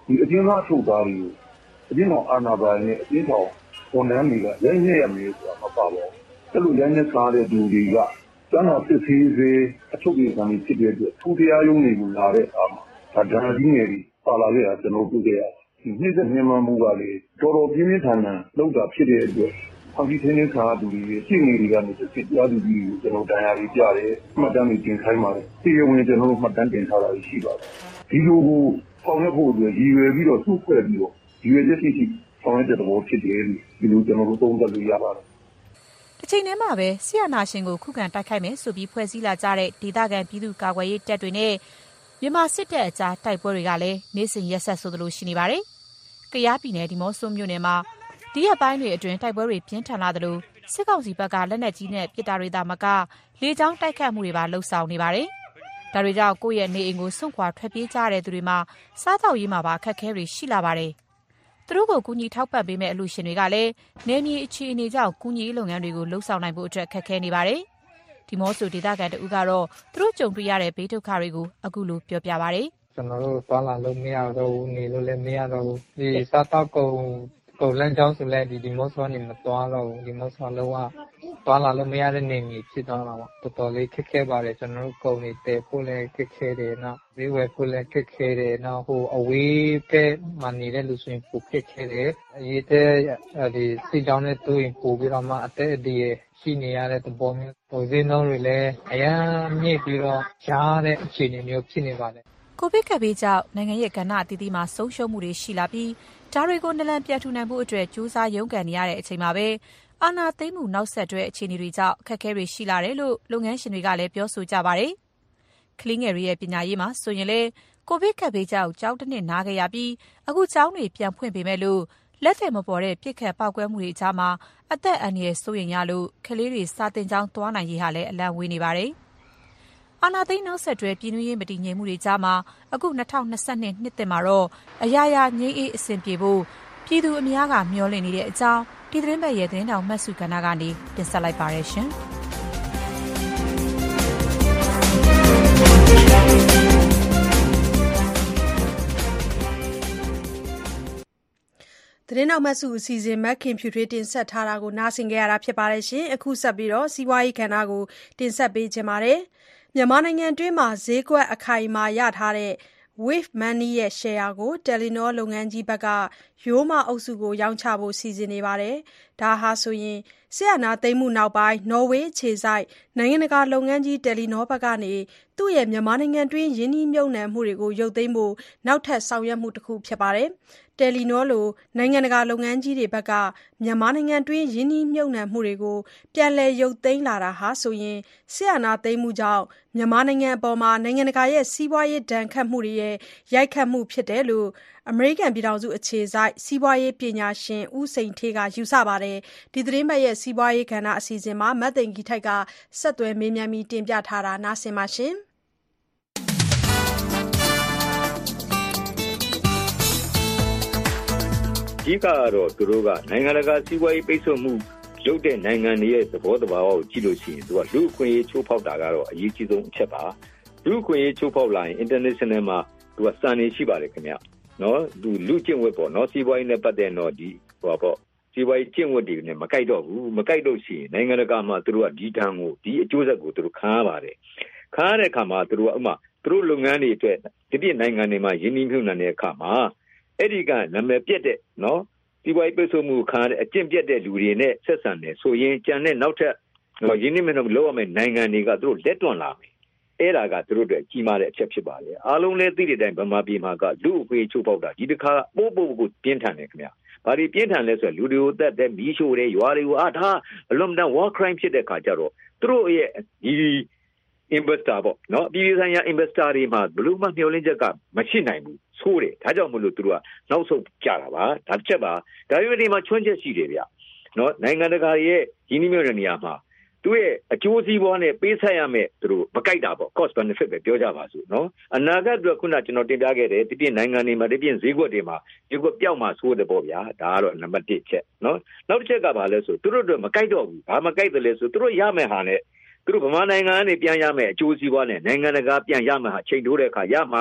ဒီအကျဉ်းသားထုတ်သားတွေကိုအကျဉ်းတော်အာဏာပိုင်နဲ့အကျဉ်းတော်ဝန်ထမ်းတွေကရိုက်နှက်ရမယ်ဆိုတာမပါပါဘူးအဲ့လိုရိုက်နှက်စားတဲ့သူတွေကကျွန်တော်စစ်သေးသေးအထုတ်ပြန်နေဖြစ်တဲ့အတွက်ထူတရားရုံးတွေကိုလာတဲ့အခါမှာဒါဒဏ်ကြီးငယ်ပြီးပါလာခဲ့တာကျွန်တော်တွေ့ခဲ့ရတယ်ဒီနှိမ့်ဆက်မြန်မာမှုကလေတော်တော်ပြင်းပြင်းထန်ထန်လောက်တာဖြစ်တဲ့အတွက်ဖောက်ကြီးထင်းထင်းခါသူတွေရှင်းနေတွေကနေစစ်ကြားသူကြီးကိုကျွန်တော်တရားကြီးကြားတယ်မှတ်တမ်းတွေတင်ခိုင်းပါတယ်တရားဝင်ကျွန်တော်တို့မှတ်တမ်းတင်ထားတာရှိပါတယ်ဒီလိုကိုဆောင်ရွက်ဖို့အတွက်ရည်ရွယ်ပြီးတော့စုဖွဲ့ပြီးတော့ရည်ရွယ်ချက်ရှိဆောင်ရွက်တဲ့သဘောဖြစ်တယ်ဒီလိုကျွန်တော်တို့သုံးသပ်လို့ရပါတယ်တစ်ချိန်တည်းမှာပဲဆီယနာရှင်ကိုခုခံတိုက်ခိုက်မယ်ဆိုပြီးဖွဲ့စည်းလာကြတဲ့ဒေသခံပြည်သူ့ကာကွယ်ရေးတပ်တွေနဲ့မြန်မာစစ်တပ်အကြားတိုက်ပွဲတွေကလည်းနေ့စဉ်ရက်ဆက်ဆိုသလိုရှိနေပါတယ်။ကယားပြည်နယ်ဒီမော့ဆိုမြို့နယ်မှာဒီရက်ပိုင်းတွေအတွင်းတိုက်ပွဲတွေပြင်းထန်လာသလိုစစ်ကောင်စီဘက်ကလက်နက်ကြီးနဲ့ပစ်တာတွေသာမကလေကြောင်းတိုက်ခတ်မှုတွေပါလှုပ်ဆောင်နေပါတယ်။ဒါတွေကြောင့်ကိုယ့်ရဲ့နေအိမ်ကိုစွန့်ခွာထွက်ပြေးကြတဲ့သူတွေမှာစားသောက်ရေးမှာပါအခက်အခဲတွေရှိလာပါတယ်။သူတို့ကိုကူညီထောက်ပံ့ပေးမဲ့အလှူရှင်တွေကလည်းနေမြေအခြေအနေကြောင့်ကူညီရေးလုပ်ငန်းတွေကိုလှုပ်ဆောင်နိုင်ဖို့အတွက်ခက်ခဲနေပါတယ်။ဒီမော့ဆိုဒေသခံတဦးကတော့သူတို့ကြုံတွေ့ရတဲ့ဘေးဒုက္ခတွေကိုအခုလိုပြောပြပါဗျ။ကျွန်တော်တို့သွားလာလို့မရတော့ဘူးနေလို့လည်းမရတော့ဘူးဒီစားတောက်ကုန်လမ်းကြောင်းဆိုလည်းဒီမော့ဆိုနေမသွားတော့ဘူးဒီမော့ဆိုလုံးဝသွားလာလို့မရတဲ့နေမြေဖြစ်သွားတာပေါ့တော်တော်လေးခက်ခဲပါတယ်ကျွန်တော်တို့ကုန်နေတဲဖို့လည်းခက်ခဲတယ်နော်ဝေးဝယ်ဖို့လည်းခက်ခဲတယ်နော်ဟိုအဝေးကမှနေတဲ့လူဆိုရင်ပိုခက်ခဲတယ်အရေးတဲ့ဒီစိတ်ကြောင်းနဲ့တူရင်ပိုပြီးတော့မှအသက်အဒီရှိနေရတဲ့သဘောမျိုးပုံစံနှုန်းတွေလည်းအများမြင့်ပြီးတော့ရှားတဲ့အခြေအနေမျိုးဖြစ်နေပါတယ်ကိုဗစ်ကပ်ဘေးကြောင့်နိုင်ငံရဲ့ကဏ္ဍအသီးသီးမှာဆုံးရှုံးမှုတွေရှိလာပြီးဒါတွေကိုနလန်ပြန်ထူနိုင်ဖို့အတွက်ကြိုးစားရုန်းကန်နေရတဲ့အချိန်မှာပဲအာဏာသိမ်းမှုနောက်ဆက်တွဲအခြေအနေတွေကြောင့်အခက်အခဲတွေရှိလာတယ်လို့လုပ်ငန်းရှင်တွေကလည်းပြောဆိုကြပါတယ်။ကလေးငယ်တွေရဲ့ပညာရေးမှာဆိုရင်လည်းကိုဗစ်ကပ်ဘေးကြောင့်ကျောင်းတစ်နှစ်နားခဲ့ရပြီးအခုကျောင်းတွေပြန်ဖွင့်ပေမဲ့လို့လက်သည်မပေါ်တဲ့ပြစ်ခတ်ပောက်ကွဲမှုတွေကြားမှာအသက်အန္တရာယ်စိုးရိမ်ရလို့ကလေးတွေစာသင်ကျောင်းသွားနိုင်ရေးဟာလည်းအလံဝေးနေပါတယ်။အာဏာသိမ်းနောက်ဆက်တွဲပြည်တွင်းရေးမတည်ငြိမ်မှုတွေကြားမှာအခု2022နှစ်သစ်မှာတော့အရာရာငြိမ်းအေးအဆင်ပြေဖို့ပြည်သူအများကမျှော်လင့်နေတဲ့အကြောင်းဒီသတင်းပတ်ရဲ့သတင်းတောင်မှတ်စုကဏ္ဍကနေတင်ဆက်လိုက်ပါရရှင်။သတင်းနောက်မှတ်စုအစီအစဉ်မက်ခင်ဖြူထွေးတင်ဆက်ထားတာကိုနားဆင်ကြရတာဖြစ်ပါတယ်ရှင်အခုဆက်ပြီးတော့စီးပွားရေးကဏ္ဍကိုတင်ဆက်ပေးခြင်းပါတယ်မြန်မာနိုင်ငံတွင်းမှာဈေးကွက်အခိုင်အမာရထားတဲ့ Wave Money ရဲ့ share ကို Telenor လုပ်ငန်းကြီးဘက်ကရိုးမအုပ်စုကိုရောင်းချဖို့စီစဉ်နေပါတယ်။ဒါဟာဆိုရင်စစ်အာဏာသိမ်းမှုနောက်ပိုင်းနော်ဝေးအခြေစိုက်နိုင်ငံတကာလုပ်ငန်းကြီး Telenor ဘက်ကနေသူ့ရဲ့မြန်မာနိုင်ငံတွင်းယင်းနှိမ့်မြုပ်နှံမှုတွေကိုရုပ်သိမ်းဖို့နောက်ထပ်ဆောင်ရွက်မှုတစ်ခုဖြစ်ပါတယ်။ Telenor လိုနိုင်ငံတကာလုပ်ငန်းကြီးတွေဘက်ကမြန်မာနိုင်ငံတွင်းယင်းနှိမ့်မြုပ်နှံမှုတွေကိုပြန်လည်ရုပ်သိမ်းလာတာဟာဆိုရင်စစ်အာဏာသိမ်းမှုကြောင့်မြန်မာနိုင်ငံအပေါ်မှာနိုင်ငံတကာရဲ့စီးပွားရေးဒဏ်ခတ်မှုတွေရဲ့ရိုက်ခတ်မှုဖြစ်တယ်လို့အမေရိကန်ပြည်ထောင်စုအခြေစိုက်စီးပွားရေးပညာရှင်ဦးစိန်ဌေးကယူဆပါတယ်။ဒီသတင်းပတ်ရဲ့စီးပွားရေးကဏ္ဍအစီအစဉ်မှာမတ်သိန်ကြီးထိုက်ကဆက်သွယ်မေးမြန်းပြီးတင်ပြထားတာနားဆင်ပါရှင်။အဓိကကတော့သူတို့ကနိုင်ငံတကာစီးပွားရေးပိတ်ဆို့မှုလုပ်တဲ့နိုင်ငံတွေရဲ့သဘောတဘာဝကိုကြည့်လို့ရှိရင်သူကလူ့အခွင့်အရေးချိုးဖောက်တာကတော့အရေးကြီးဆုံးအချက်ပါလူ့အခွင့်အရေးချိုးဖောက်လာရင် international မှာသူကစံနေရှိပါတယ်ခင်ဗျနော်သူလူကျင့်ဝတ်ပေါ့နော်စီးပွားရေးနဲ့ပတ်သက်တော့ဒီဟိုပေါ့စီးပွားရေးကျင့်ဝတ်တွေနဲ့မကိုက်တော့ဘူးမကိုက်လို့ရှိရင်နိုင်ငံတကာမှာသူတို့ကဒီတန်းကိုဒီအကျိုးဆက်ကိုသူတို့ခံရပါတယ်ခံရတဲ့အခါမှာသူတို့ကဥမာသူတို့လုပ်ငန်းတွေအတွက်ဒီပြနိုင်ငံတွေမှာယင်းနှိမ့်မြှုပ်နှံတဲ့အခါမှာအဲ့ဒီကနာမည်ပြက်တဲ့နော်ဒီဘိုင်းပိတ်ဆို့မှုခံရတဲ့အကျင့်ပြတ်တဲ့လူတွေနဲ့ဆက်ဆံတယ်ဆိုရင်ကြံတဲ့နောက်ထပ်ရင်းနှီးမြှုပ်နှံမှုလုပ်ရမယ့်နိုင်ငံတွေကသူတို့လက်တွန့်လာမယ်အဲ့ဒါကသူတို့အတွက်ကြီးမားတဲ့အချက်ဖြစ်ပါလေအားလုံးလည်းသိတဲ့အတိုင်းဗမာပြည်မှာကလူ့အခွင့်အရေးချိုးဖောက်တာဒီတစ်ခါပို့ကိုပြင်းထန်တယ်ခင်ဗျဘာဒီပြင်းထန်လဲဆိုတော့လူတွေကိုတတ်တဲ့မီးရှို့တယ်ရွာတွေကိုဒါအလွန်တန် war crime ဖြစ်တဲ့ခါကျတော့သူတို့ရဲ့ဒီ investor ပေါ့နော်ပြည်ပဆိုင်ရာ investor တွေမှာဘလို့မှမျှော်လင့်ချက်ကမရှိနိုင်ဘူးဆိုးတယ်ဒါကြောင့်မလို့သူတို့ကနောက်ဆုံးကြတာပါဒါတစ်ချက်ပါဒါပေမဲ့ဒီမှာချွန်းချက်ရှိတယ်ဗျနော်နိုင်ငံတကာရဲ့ရင်းနှီးမြှုပ်နှံနေရာမှာသူရဲ့အကျိုးစီးပွားနဲ့ပေးဆက်ရမယ်သူတို့မကြိုက်တာပေါ့ cost benefit ပဲပြောကြပါစို့နော်အနာဂတ်အတွက်ခုနကျွန်တော်တင်ပြခဲ့တယ်ဒီပြင်နိုင်ငံတွေမှာဒီပြင်ဈေးကွက်တွေမှာဈေးကွက်ပြောက်မှာဆိုးတယ်ပေါ့ဗျာဒါကတော့နံပါတ်1ချက်နော်နောက်တစ်ချက်ကဘာလဲဆိုသူတို့အတွက်မကြိုက်တော့ဘူးဘာမကြိုက်တယ်လဲဆိုသူတို့ရမယ်ဟာနဲ့သူတို့ဗမာနိုင်ငံကနေပြန်ရမယ်အကျိုးစီးပွားနဲ့နိုင်ငံတကာပြန်ရမယ်ဟာချိန်တိုးတဲ့အခါရမှာ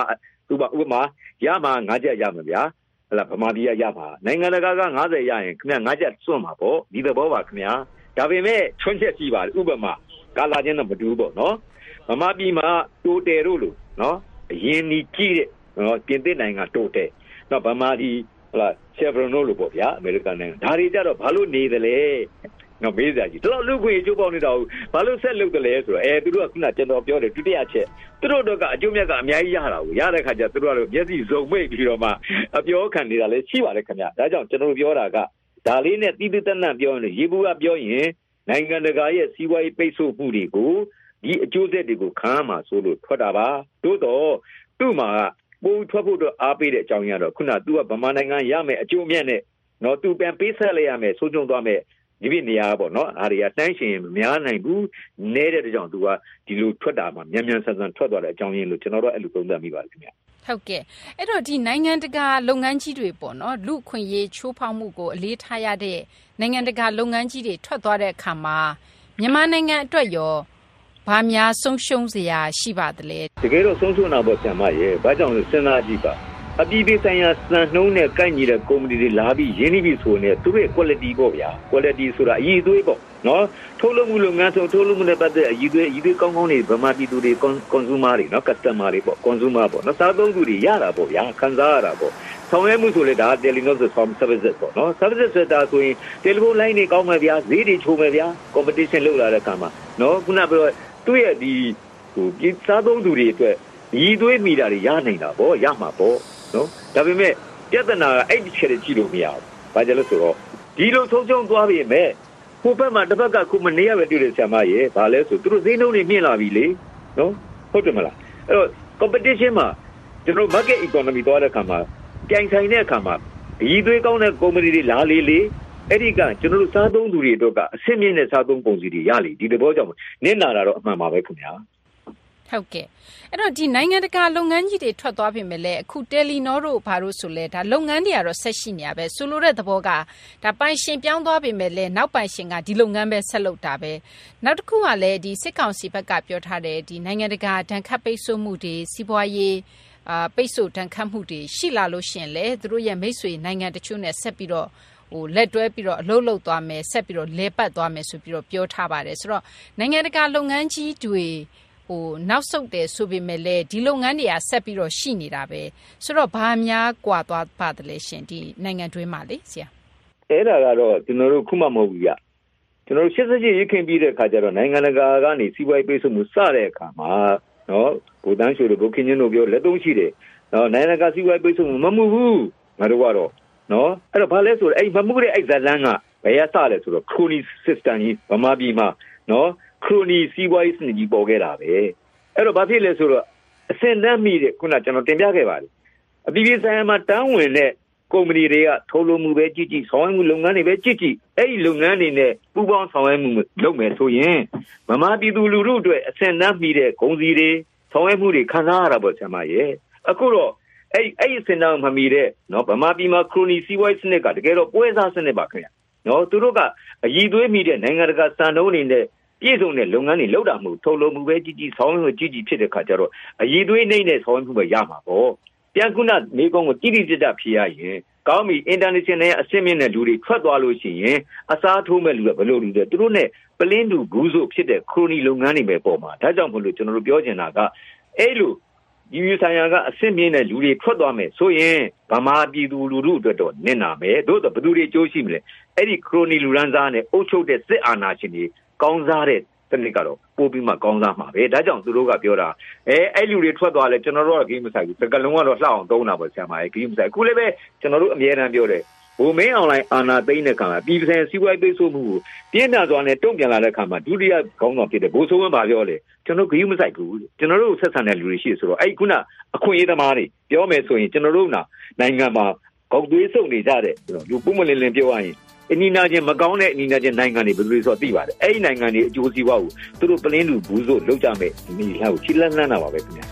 ဥပမာရမှာ9ချက်ရမှာဗျာဟလာဗမာပြည်ရမှာနိုင်ငံတကာက90ရရင်ခင်ဗျ9ချက်စွန့်မှာပေါ့ဒီသဘောပါခင်ဗျာဒါပေမဲ့ချွန်းချက်ရှိပါတယ်ဥပမာကာလာချင်းတော့မတူဘူးပေါ့နော်ဗမာပြည်မှာတိုတယ်တို့လို့နော်အရင်ဒီကြီးတဲ့နော်ပြင်သစ်နိုင်ငံတိုတယ်နော်ဗမာပြည်ဟလာချေဗရိုနိုလို့ပေါ့ဗျာအမေရိကန်နိုင်ငံဒါတွေကြတော့ဘာလို့နေတယ်လဲနော်မေးစရာကြီးတော်လူခွေချိုးပေါက်နေတာကိုဘာလို့ဆက်လုပ်တယ်လဲဆိုတော့သူတို့ကခုနကျွန်တော်ပြောတယ်ဒုတိယချက်သူတို့တော့ကအကျိုးမြတ်ကအများကြီးရတာကိုရတဲ့ခါကျသူတို့ကတော့မျက်စိစုံမိတ်ပြီးတော့မှအပြောခံနေတာလည်းရှိပါတယ်ခင်ဗျဒါကြောင့်ကျွန်တော်ပြောတာကဒါလေးနဲ့တိတိတတ်တတ်ပြောရင်ရေဘူးကပြောရင်နိုင်ငံတကာရဲ့စီးပွားရေးပိတ်ဆို့မှုတွေကိုဒီအကျိုးဆက်တွေကိုခံရမှာဆိုလို့ထွက်တာပါသို့တော့သူ့မှာပို့ထွက်ဖို့တော့အားပေးတဲ့အကြောင်းရတော့ခုနသူကဗမာနိုင်ငံရမယ်အကျိုးမြတ်နဲ့နော်သူပြန်ပေးဆက်လိုက်ရမယ်ဆိုးကျုံသွားမယ်ဒီပြနေရာပေါ့နော်အားတွေကတန်းရှင်မများနိုင်ဘူးနဲတဲ့ကြောင့်သူကဒီလိုထွက်တာမှာမြန်ဆန်ထွက်သွားတဲ့အကြောင်းရင်းလို့ကျွန်တော်တို့အဲ့လိုသုံးသပ်မိပါတယ်ခင်ဗျဟုတ်ကဲ့အဲ့တော့ဒီနိုင်ငံတကာလုပ်ငန်းကြီးတွေပေါ့နော်လူခွင့်ရေးချိုးဖောက်မှုကိုအလေးထားရတဲ့နိုင်ငံတကာလုပ်ငန်းကြီးတွေထွက်သွားတဲ့အခါမှာမြန်မာနိုင်ငံအတွက်ရောဘာများဆုံးရှုံးစရာရှိပါသလဲတကယ်တော့ဆုံးရှုံးတာပေါ့ဆရာမရေဘာကြောင့်လဲစဉ်းစားကြည့်ပါအပြည်ပြည်ဆိုင်ရာစံနှုန်းနဲ့ကိုက်ညီတဲ့ကုမ္ပဏီတွေလာပြီးရင်းနှီးပြီးဆိုနေသူတို့ရဲ့ quality ပေါ့ဗျာ quality ဆိုတာအရည်အသွေးပေါ့နော်ထုတ်လုပ်မှုလုပ်ငန်းဆိုထုတ်လုပ်မှုနဲ့ပတ်သက်အရည်အသွေးကောင်းကောင်းတွေဗမာပြည်သူတွေ consumer တွေနော် customer တွေပေါ့ consumer ပေါ့နော်စားသုံးသူတွေရတာပေါ့ဗျာခံစားရတာပေါ့ဆောင်ရွက်မှုဆိုလေဒါ Telenor services ပေါ့နော် services ဆိုတာဆိုရင် telephone line တွေကောင်းမယ်ဗျာဈေးတွေချိုးမယ်ဗျာ competition လုပ်လာတဲ့အခါမှာနော်ခုနပြောသူ့ရဲ့ဒီစားသုံးသူတွေအတွက်ရည်သွေးမိတာတွေရနိုင်တာပေါ့ရမှာပေါ့နော်ဒါပေမဲ့ပြဿနာကအဲ့ဒီချက်တွေကြည့်လို့မရဘူး။ဘာကြလဲဆိုတော့ဒီလိုဆုံးရှုံးသွားပြီမဲ့ကိုယ့်ဘက်မှာတစ်ဘက်ကခုမနေရပဲတွေ့တယ်ဆရာမရေဘာလဲဆိုသူတို့ဈေးနှုန်းတွေမြင့်လာပြီလေနော်ဟုတ်တယ်မလားအဲ့တော့ competition မှာကျွန်တော် market economy သွားတဲ့အခါမှာပြိုင်ဆိုင်တဲ့အခါမှာရည်သွေးကောင်းတဲ့ကုမ္ပဏီတွေလာလေအဲ့ဒီကကျွန်တော်တို့စားသုံးသူတွေအတွက်ကအဆင့်မြင့်တဲ့စားသုံးပုံစံတွေရလေဒီတဘောကြောင့်နင့်နာတာတော့အမှန်ပါပဲခင်ဗျာဟုတ်ကဲ့အဲ့တော့ဒီနိုင်ငံတကာလုပ်ငန်းကြီးတွေထွက်သွားပြီမဲ့လေအခုတယ်လီနောတို့ဘာလို့ဆိုလဲဒါလုပ်ငန်းတွေကတော့ဆက်ရှိနေရပဲဆိုလိုတဲ့သဘောကဒါပိုင်ရှင်ပြောင်းသွားပြီမဲ့လေနောက်ပိုင်ရှင်ကဒီလုပ်ငန်းပဲဆက်လုပ်တာပဲနောက်တစ်ခုကလည်းဒီစစ်ကောင်စီဘက်ကပြောထားတယ်ဒီနိုင်ငံတကာဒဏ်ခတ်ပိတ်ဆို့မှုတွေစီးပွားရေးပိတ်ဆို့ဒဏ်ခတ်မှုတွေရှိလာလို့ရှင်လေသူတို့ရဲ့မိတ်ဆွေနိုင်ငံတချို့နဲ့ဆက်ပြီးတော့လက်တွဲပြီးတော့အလုပ်လုပ်သွားမယ်ဆက်ပြီးတော့လဲပတ်သွားမယ်ဆိုပြီးတော့ပြောထားပါတယ်ဆိုတော့နိုင်ငံတကာလုပ်ငန်းကြီးတွေနောက်ဆုတ်တယ်ဆိုပေမဲ့လည်းဒီလုပ်ငန်းတွေကဆက်ပြီးတော့ရှိနေတာပဲဆိုတော့ဘာများကွာသွားပါတယ်လဲရှင်ဒီနိုင်ငံတွင်းမှာလေဆရာအဲ့ဒါကတော့ကျွန်တော်တို့ခုမှမဟုတ်ဘူးကြကျွန်တော်တို့88ရခင်ပြီးတဲ့အခါကျတော့နိုင်ငံတကာကနေစီးပွားရေးပိတ်ဆို့မှုစတဲ့အခါမှာနော်ဘူတန်းရွှေတို့ဘုခင်ချင်းတို့ပြောလက်သုံးရှိတယ်နော်နိုင်ငံတကာစီးပွားရေးပိတ်ဆို့မှုမမှုဘူးငါတို့ကတော့နော်အဲ့တော့ဘာလဲဆိုတော့အဲ့မမှုတဲ့အဲ့ဇလန်းကဘယ်ရစလဲဆိုတော့ crony system ကြီးဗမာပြည်မှာနော်ခရိုနီစီးပွားရေးစနစ်ကြီးပေါ်ခဲ့တာပဲအဲ့တော့ဘာဖြစ်လဲဆိုတော့အစင်တန်းမိတဲ့ခုနကျွန်တော်တင်ပြခဲ့ပါတယ်အပြည်ပြည်ဆိုင်ရာမှာတန်းဝင်တဲ့ကုမ္ပဏီတွေကထုတ်လုပ်မှုပဲကြည့်ကြည့်ဆောင်ရွက်မှုလုပ်ငန်းတွေပဲကြည့်ကြည့်အဲ့ဒီလုပ်ငန်းတွေနဲ့ပူးပေါင်းဆောင်ရွက်မှုလုပ်မယ်ဆိုရင်ဗမာပြည်သူလူထုအတွက်အစင်တန်းမိတဲ့ဂုဏ်စီတွေဆောင်ရွက်မှုတွေခံစားရတာပေါ့ဆရာမရဲ့အခုတော့အဲ့အစင်တန်းမမီတဲ့နော်ဗမာပြည်မှာခရိုနီစီးပွားရေးစနစ်ကတကယ်တော့ပွဲစားစနစ်ပါခင်ဗျနော်သူတို့ကအည်သွေးမိတဲ့နိုင်ငံတကာစံနှုန်းတွေနဲ့ပြည့်စုံတဲ့လုပ်ငန်းတွေလုပ်တာမဟုတ်ထုတ်လုပ်မှုပဲကြီးကြီးဆောင်းမှုကြီးကြီးဖြစ်တဲ့ခါကျတော့အည်သွေးနှိမ့်တဲ့ဆောင်းမှုပဲရမှာပေါ့ပြန်ခုနမိကုန်းကိုတိတိကျကျဖြေရရင်ကောင်းပြီ international အဆင့်မြင့်တဲ့လူတွေထွက်သွားလို့ရှိရင်အစားထိုးမဲ့လူကဘယ်လိုလူတွေသူတို့နဲ့ပလင်းတူဘူးဆိုဖြစ်တဲ့ခရိုနီလုပ်ငန်းတွေပဲပေါ်မှာဒါကြောင့်မို့လို့ကျွန်တော်တို့ပြောချင်တာကအဲ့လိုဒီဆိုင်ရာကအဆင့်မြင့်တဲ့လူတွေထွက်သွားမယ်ဆိုရင်ဗမာပြည်သူလူထုအတွက်တော့နစ်နာမယ်သို့တော့ဘယ်သူတွေကြိုးရှိမလဲအဲ့ဒီခရိုနီလူရန်စားနဲ့အုပ်ချုပ်တဲ့စစ်အာဏာရှင်တွေကောင်းစားတဲ့စနစ်ကတော့ပို့ပြီးမှကောင်းစားမှာပဲဒါကြောင့်သူတို့ကပြောတာအဲ့လူတွေထွက်သွားလဲကျွန်တော်တို့ကဂိမ်းမဆိုင်ဘူးစကလုံးကတော့လှအောင်သုံးတာပေါ့ဆရာမရဲ့ဂိမ်းမဆိုင်အခုလည်းပဲကျွန်တော်တို့အမြဲတမ်းပြောတယ်ဘိုမင်းအွန်လိုင်းအာနာသိန်းတဲ့ခါမှာပြည်ပဆိုင်စီးပွားရေးပိတ်ဆို့မှုကိုပြင်းထန်စွာနဲ့တုံ့ပြန်လာတဲ့ခါမှာဒုတိယခေါင်းဆောင်ဖြစ်တဲ့ဘိုးစိုးဝင်းပါပြောလေကျွန်တော်ဂိမ်းမဆိုင်ဘူးကျွန်တော်တို့ဆက်ဆံတဲ့လူတွေရှိဆိုတော့အဲ့ခုနအခွင့်အရေးသမားတွေပြောမယ်ဆိုရင်ကျွန်တော်တို့နိုင်ငံမှာကောက်သွေးစုပ်နေကြတဲ့လူပုံမလင်းလင်းပြောရရင်အနီနာချင်းမကောင်းတဲ့အနီနာချင်းနိုင်ငံတွေဘယ်လိုဆိုသိပါတယ်အဲ့ဒီနိုင်ငံတွေအကျိုးစီးပွားကိုသူတို့ပလင်းလူဘူးဆိုလောက်ကြမယ်ဒီဟာကိုချီလန်းလန်းတာပါပဲခင်ဗျာ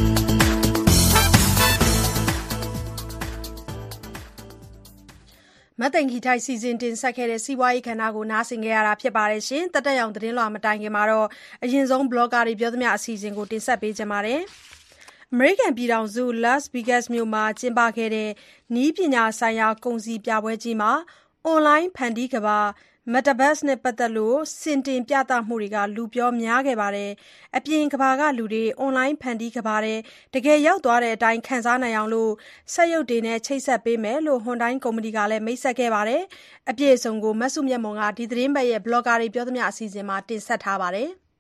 မတ်သိန်ခီထိုက်စီစဉ်တင်ဆက်ခဲ့တဲ့စီးပွားရေးခန္ဓာကိုနားဆင်ခဲ့ရတာဖြစ်ပါတယ်ရှင်တက်တက်ရောင်သတင်းလွှာမတိုင်ခင်မှာတော့အရင်ဆုံး blogger တွေပြောသမျှအစီအစဉ်ကိုတင်ဆက်ပေးကြပါမယ်အမေရိကန်ပြည်ထောင်စု Las Vegas မြို့မှာကျင်းပခဲ့တဲ့နည်းပညာဆိုင်ရာကုန်စည်ပြပွဲကြီးမှာအွန်လိုင်းဖန်တီးကမ္ဘာ Metaverse နဲ့ပတ်သက်လို့စင်တင်ပြသမှုတွေကလူပြောများခဲ့ပါတယ်။အပြင်ကမ္ဘာကလူတွေအွန်လိုင်းဖန်တီးကမ္ဘာထဲတကယ်ရောက်သွားတဲ့အတိုင်းခံစားနိုင်အောင်စက်ရုပ်တွေနဲ့ချိတ်ဆက်ပေးမယ်လို့ Hyundai ကုမ္ပဏီကလည်းမိတ်ဆက်ခဲ့ပါတယ်။အပြည့်အစုံကိုမစုမြတ်မွန်ကဒီသတင်းပတ်ရဲ့ Blogger တွေပြောသမျှအစီအစဉ်မှာတင်ဆက်ထားပါတယ်။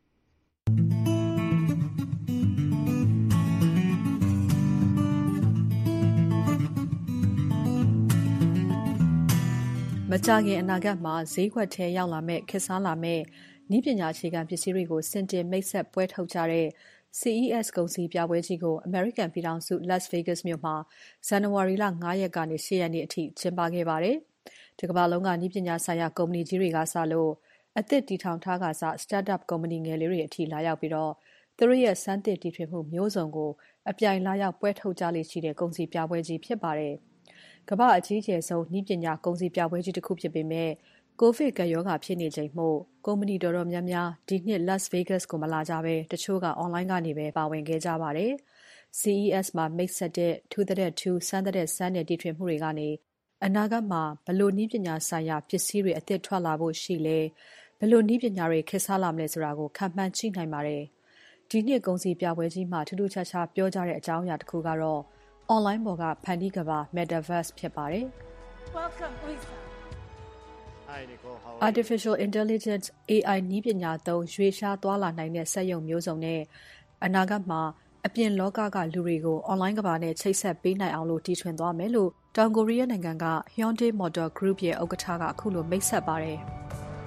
မကြာခင်အနာဂတ်မှာဈေးကွက်ထဲရောက်လာမဲ့ခေတ်စားလာမဲ့နည်းပညာအခြေခံပစ္စည်းတွေကိုစင်တင်မိတ်ဆက်ပွဲထုတ်ကြတဲ့ CES ကုန်စည်ပြပွဲကြီးကို American ပြည်ထောင်စု Las Vegas မြို့မှာဇန်နဝါရီလ 5 ရက်ကနေ 8 ရက်နေ့အထိကျင်းပခဲ့ပါတယ်။ဒီကမ္ဘာလုံးကနည်းပညာဆိုင်ရာကုမ္ပဏီကြီးတွေကစလို့အသစ်တည်ထောင်ထားကစ Startup ကုမ္ပဏီငယ်လေးတွေအထိလာရောက်ပြီးတော့သူတို့ရဲ့စမ်းသစ်တီထွင်မှုမျိုးစုံကိုအပြိုင်လာရောက်ပွဲထုတ်ကြလေ့ရှိတဲ့ကုန်စည်ပြပွဲကြီးဖြစ်ပါတယ်။ကမ္ဘာအကြီးကျယ်ဆုံးနည်းပညာကုန်စည်ပြပွဲကြီးတစ်ခုဖြစ်ပေမဲ့ကိုဗစ်ကပ်ရောဂါဖြစ်နေချိန်မို့ကုမ္ပဏီတော်တော်များများဒီနှစ် Las Vegas ကိုမလာကြဘဲတချို့ကအွန်လိုင်းကနေပဲပါဝင်ခဲ့ကြပါတယ်။ CES မှာမိတ်ဆက်တဲ့ထူးတဲ့ထူးစမ်းတဲ့စမ်းတဲ့တီထွင်မှုတွေကနေအနာဂတ်မှာဘလို့နည်းပညာဆိုင်ရာပစ္စည်းတွေအသစ်ထွက်လာဖို့ရှိလဲဘလို့နည်းပညာတွေခေတ်စားလာမလဲဆိုတာကိုခန့်မှန်းကြည့်နိုင်ပါတယ်။ဒီနှစ်ကုန်စည်ပြပွဲကြီးမှာထူးထူးခြားခြားပြောကြတဲ့အကြောင်းအရာတစ်ခုကတော့အွန်လိုင်းပေါ်ကဖန်တီးကမ္ဘာ Metaverse ဖြစ်ပါတယ်။ Welcome, Lisa. Hi, Nicole. How are Artificial Intelligence AI နည်းပညာသုံးရွေ့ရှားသွားလာနိုင်တဲ့စက်ရုံမျိုးစုံနဲ့အနာဂတ်မှာအပြင်လောကကလူတွေကိုအွန်လိုင်းကမ္ဘာနဲ့ချိတ်ဆက်ပေးနိုင်အောင်တီထွင်သွားမယ်လို့တောင်ကိုရီးယားနိုင်ငံက Hyundai Motor Group ရဲ့ဥက္ကဋ္ဌကအခုလိုမိတ်ဆက်ပါတယ်။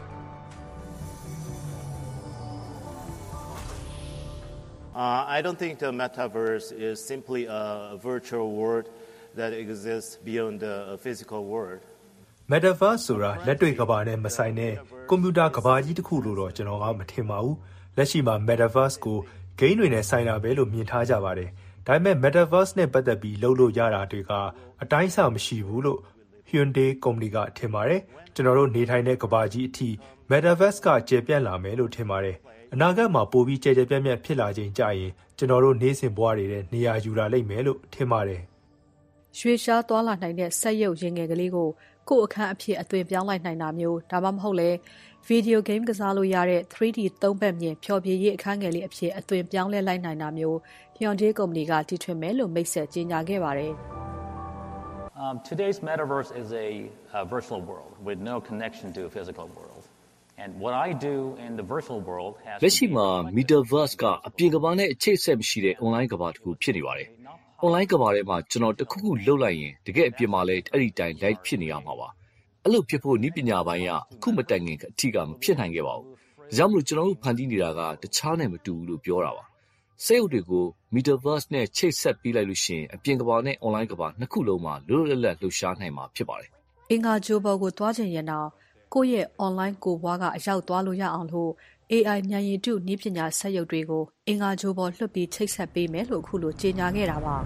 I don't think the metaverse is simply a virtual world that exists beyond the physical world. Metaverse ဆိုတာလက်တွေ့ကမ္ဘာနဲ့မဆိုင်တဲ့ကွန်ပျူတာကမ္ဘာကြီးတစ်ခုလို့တော့ကျွန်တော်ကမထင်ပါဘူး။လက်ရှိမှာ Metaverse ကို game တွေနဲ့ဆိုင်တာပဲလို့မြင်ထားကြပါတယ်။ဒါပေမဲ့ Metaverse နဲ့ပတ်သက်ပြီးလုပ်လို့ရတာတွေကအတိုင်းအဆမရှိဘူးလို့ Hyundai ကုမ္ပဏီကထင်ပါတယ်။ကျွန်တော်တို့နေထိုင်တဲ့ကမ္ဘာကြီးအထိ Metaverse ကကျယ်ပြန့်လာမယ်လို့ထင်ပါတယ်။အနာဂတ်မှာပိုပြီးကျယ်ပြန့်ဖြစ်လာချိန်ကြရင်ကျွန်တော်တို့နေ့စဉ်ဘဝတွေနဲ့နေရာယူလာလိမ့်မယ်လို့ထင်ပါတယ်။ရွှေရှားသွားလာနိုင်တဲ့စက်ရုပ်ရင်ငယ်ကလေးကိုကိုယ့်အခန်းအဖြစ်အသွင်ပြောင်းလိုက်နိုင်တာမျိုးဒါမှမဟုတ်လေဗီဒီယိုဂိမ်းကစားလို့ရတဲ့ 3D သုံးဘက်မြင်ဖျော်ဖြေရေးအခန်းငယ်လေးအဖြစ်အသွင်ပြောင်းလဲလိုက်နိုင်တာမျိုး Hyundai ကုမ္ပဏီကတီထွင်မယ်လို့မိတ်ဆက်ကြေညာခဲ့ပါတယ်။ Today's metaverse is a virtual world with no connection to a physical world. And what I do in the virtual world has လက်ရှိမှာ Metaverse ကအပြင်ကမ္ဘာနဲ့အချိတ်ဆက်မရှိတဲ့ online ကမ္ဘာတစ်ခုဖြစ်နေပါတယ်။ online ကမ္ဘာထဲမှာကျွန်တော်တခုခုလုပ်လိုက်ရင်တကယ်အပြင်မှာလည်းအဲ့ဒီတိုင်း live ဖြစ်နေရမှာပါ။အဲ့လိုဖြစ်ဖို့နည်းပညာပိုင်းကအခုမတိုင်ခင်အထက်ကမဖြစ်နိုင်ခဲ့ပါဘူး။ဒါကြောင့်မလို့ကျွန်တော်တို့ဖန်တီးနေတာကတခြားနဲ့မတူဘူးလို့ပြောတာပါ။စက်ရုပ်တွေကို Metaverse နဲ့ချိတ်ဆက်ပေးလိုက်လို့ရှိရင်အပြင်ကမ္ဘာနဲ့ online ကမ္ဘာနှစ်ခုလုံးမှာလွတ်လွတ်လပ်လပ်လှုပ်ရှားနိုင်မှာဖြစ်ပါတယ်။အင်္ဂါဂျိုဘော်ကိုသွားချင်ရင်တော့ကိုယ့်ရဲ့ online ကိုဘွားကအရောက်သွားလို့ရအောင်လို့ AI ဉာဏ်ရည်တုနည်းပညာစက်ရုပ်တွေကိုအင်္ဂါဂျိုဘော်လွှတ်ပြီးချိတ်ဆက်ပေးမယ်လို့အခုလိုကြေညာခဲ့တာပါ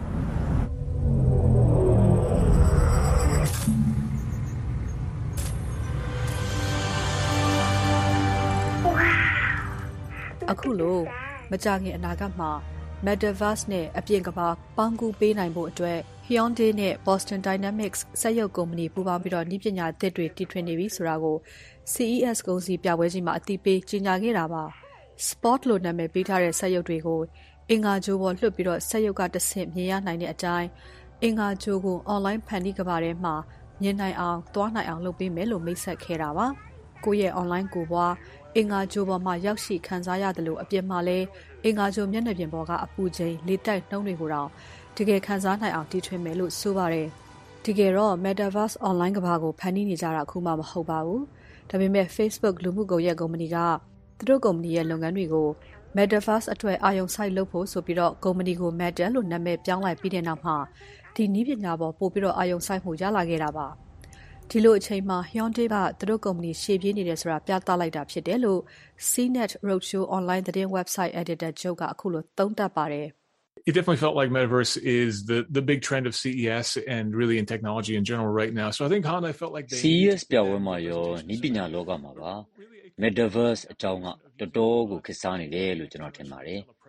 အခုလိုမကြာခင်အနာဂတ်မှာ Metaverse နဲ့အပြင်ကမ္ဘာပေါင်းကူးပေးနိုင်ဖို့အတွက် Hyundai နဲ့ Boston Dynamics စက်ရုပ်ကုမ္ပဏီပူးပေါင်းပြီးနည်းပညာသစ်တွေတီထွင်နေပြီဆိုတာကို CES ကုန်စည်ပြပွဲကြီးမှာအသိပေးကြေညာခဲ့တာပါ။ Spot လို့နာမည်ပေးထားတဲ့စက်ရုပ်တွေကိုအင်္ဂါဂျိုပေါ်လွှတ်ပြီးစက်ရုပ်ကတစ်ဆင့်မြင်ရနိုင်တဲ့အတိုင်းအင်္ဂါဂျိုကို online ဖန်တီးကမ္ဘာထဲမှာမြင်နိုင်အောင်သွားနိုင်အောင်လုပ်ပေးမယ်လို့မိတ်ဆက်ခဲ့တာပါ။ကိုယ့်ရဲ့ online ကိုပွားအင်္ဂါဂျိုပေါ်မှာရောက်ရှိခံစားရတယ်လို့အပြင်မှာလဲအင်္ဂါဂျိုမျက်နှာပြင်ပေါ်ကအပူချိန်လေတိုက်နှုန်းတွေကိုတော့တကယ်ခံစားနိုင်အောင်တီထွင်မယ်လို့ဆိုပါတယ်။တကယ်တော့ Metaverse online ကမ္ဘာကိုဖန်တီးနေကြတာအခုမှမဟုတ်ပါဘူး။ဒါပေမဲ့ Facebook လူမှုကွန်ရက်ကုမ္ပဏီကသူတို့ကုမ္ပဏီရဲ့လုပ်ငန်းတွေကို Metaverse အတွက်အာရုံစိုက်လုပ်ဖို့ဆိုပြီးကုမ္ပဏီကို Meta လို့နာမည်ပြောင်းလိုက်ပြီးတဲ့နောက်မှာဒီနည်းပညာပေါ်ပို့ပြီးအာရုံစိုက်မှုရလာခဲ့တာပါ။ဒီလိုအချိန်မှာ Hyundai ကသူတို့ကုမ္ပဏီရှေ့ပြေးနေတယ်ဆိုတာပြသလိုက်တာဖြစ်တယ်လို့ CNET Roadshow online သတင်း website editor ချုပ်ကအခုလိုသုံးသပ်ပါတယ် It definitely felt like metaverse is the big trend of CES and really in technology in general right now. So I think Hyundai felt like they CES ပြပွဲမှာရောနည်းပညာလောကမှာပါ metaverse အကြောင်းကတော်တော်ကိုခေတ်စားနေတယ်လို့ကျွန်တော်ထင်ပါတယ်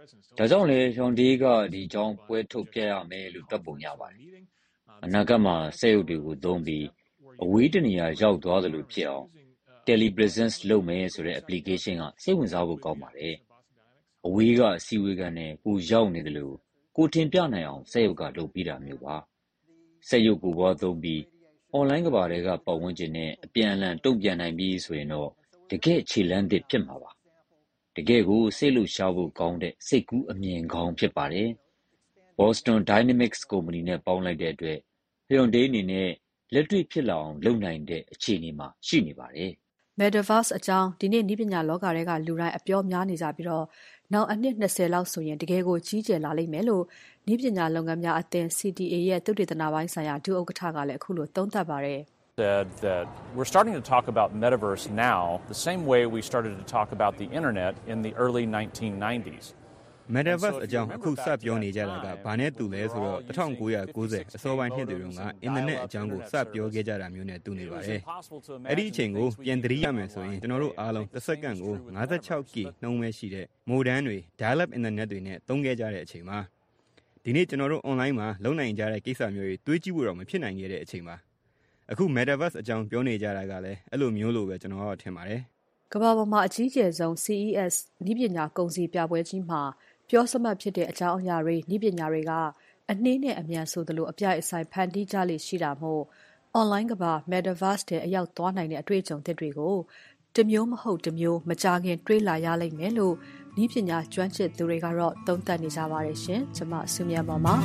ဒါကြောင့်လေဟွန်ဒီကဒီကြောင်းပွဲထုတ်ပြရမယ်လို့တွက်ပုံရပါတယ်အနာဂတ်မှာစက်ရုပ်တွေကိုသုံးပြီးအဝေးတနေရာရောက်သွားသလိုဖြစ်အောင် telepresence လုပ်မယ်ဆိုတဲ့ application ကစိတ်ဝင်စားဖို့ကောင်းပါတယ်အဝေးကအစည်းအဝေးကနေကိုရောက်နေတယ်လို့ကိုတင်ပြနိုင်အောင်စက်ရုပ်ကလုပ်ပြီးတာမျိုးပါစက်ရုပ်ကိုပေါ်သုံးပြီး online ကဘာတွေကပတ်ဝန်းကျင်နဲ့အပြန်အလှန်တုံ့ပြန်နိုင်ပြီးဆိုရင်တော့တကယ်ခြေလမ်းသစ်ဖြစ်မှာပါတကယ်ကိုစိတ်လှုပ်ရှားဖို့ကောင်းတဲ့စိတ်ကူးအမြင်ကောင်းဖြစ်ပါတယ် Boston Dynamics ကုမ္ပဏီနဲ့ပေါင်းလိုက်တဲ့အတွက် Hyundai အနေနဲ့လက်တွေ့ဖြစ်လာအောင်လုပ်နိုင်တဲ့အခြေအနေမှာရှိနေပါတယ် Metaverse အကြောင်းဒီနေ့နည်းပညာလောကတွေကလူတိုင်းအပြောများနေကြပြီးတော့နောက်အနှစ်20လောက်ဆိုရင်တကယ်ကိုကြီးကျယ်လာလိမ့်မယ်လို့နည်းပညာလုပ်ငန်းများအသင်း CTA ရဲ့သုတေသနပိုင်းဆိုင်ရာဒုဥက္ကဋ္ဌကလည်းအခုလိုသုံးသပ်ပါတယ် said that we're starting to talk about metaverse now the same way we started to talk about the internet in the early 1990s Metaverse အကြောင်းအခုစပြောနေကြတာကဘာနဲ့တူလဲဆိုတော့1990အစောပိုင်းနှစ်တွေတုန်းကအင်တာနက်အကြောင်းကိုစပြောခဲ့ကြတာမျိုးနဲ့တူနေပါတယ်။အဲ့ဒီအချိန်ကိုပြန်သတိရမယ်ဆိုရင်ကျွန်တော်တို့အားလုံးတစ်စက္ကန့်ကို 56K နှုန်းပဲရှိတဲ့ modem တွေ dial-up internet တွေနဲ့သုံးခဲ့ကြတဲ့အချိန်မှာဒီနေ့ကျွန်တော်တို့ online မှာလုံနိုင်ကြတဲ့ကိစ္စမျိုးတွေတွေးကြည့်ဖို့တော့မဖြစ်နိုင်ခဲ့တဲ့အချိန်မှာအခု Metaverse အကြောင်းပြောနေကြတာကလည်းအဲ့လိုမျိုးလိုပဲကျွန်တော်ကထင်ပါတယ်။ကမ္ဘာပေါ်မှာအကြီးကျယ်ဆုံး CES နည်းပညာကုန်စည်ပြပွဲကြီးမှာပြောစမှတ်ဖြစ်တဲ့အကြောင်းအရာတွေနည်းပညာတွေကအနှေးနဲ့အမြန်ဆိုသလိုအပြိုင်အဆိုင်ဖန်တီးကြလေရှိတာမို့ online ကမ္ဘာ Metaverse တဲ့အရောက်သွားနိုင်တဲ့အတွေ့အကြုံသစ်တွေကိုတမျိုးမဟုတ်တမျိုးမကြခင်တွေးလာရလိမ့်မယ်လို့နည်းပညာကျွမ်းကျင်သူတွေကတော့သုံးသပ်နေကြပါတယ်ရှင်။ကျွန်မစုမြတ်မောင်ပါ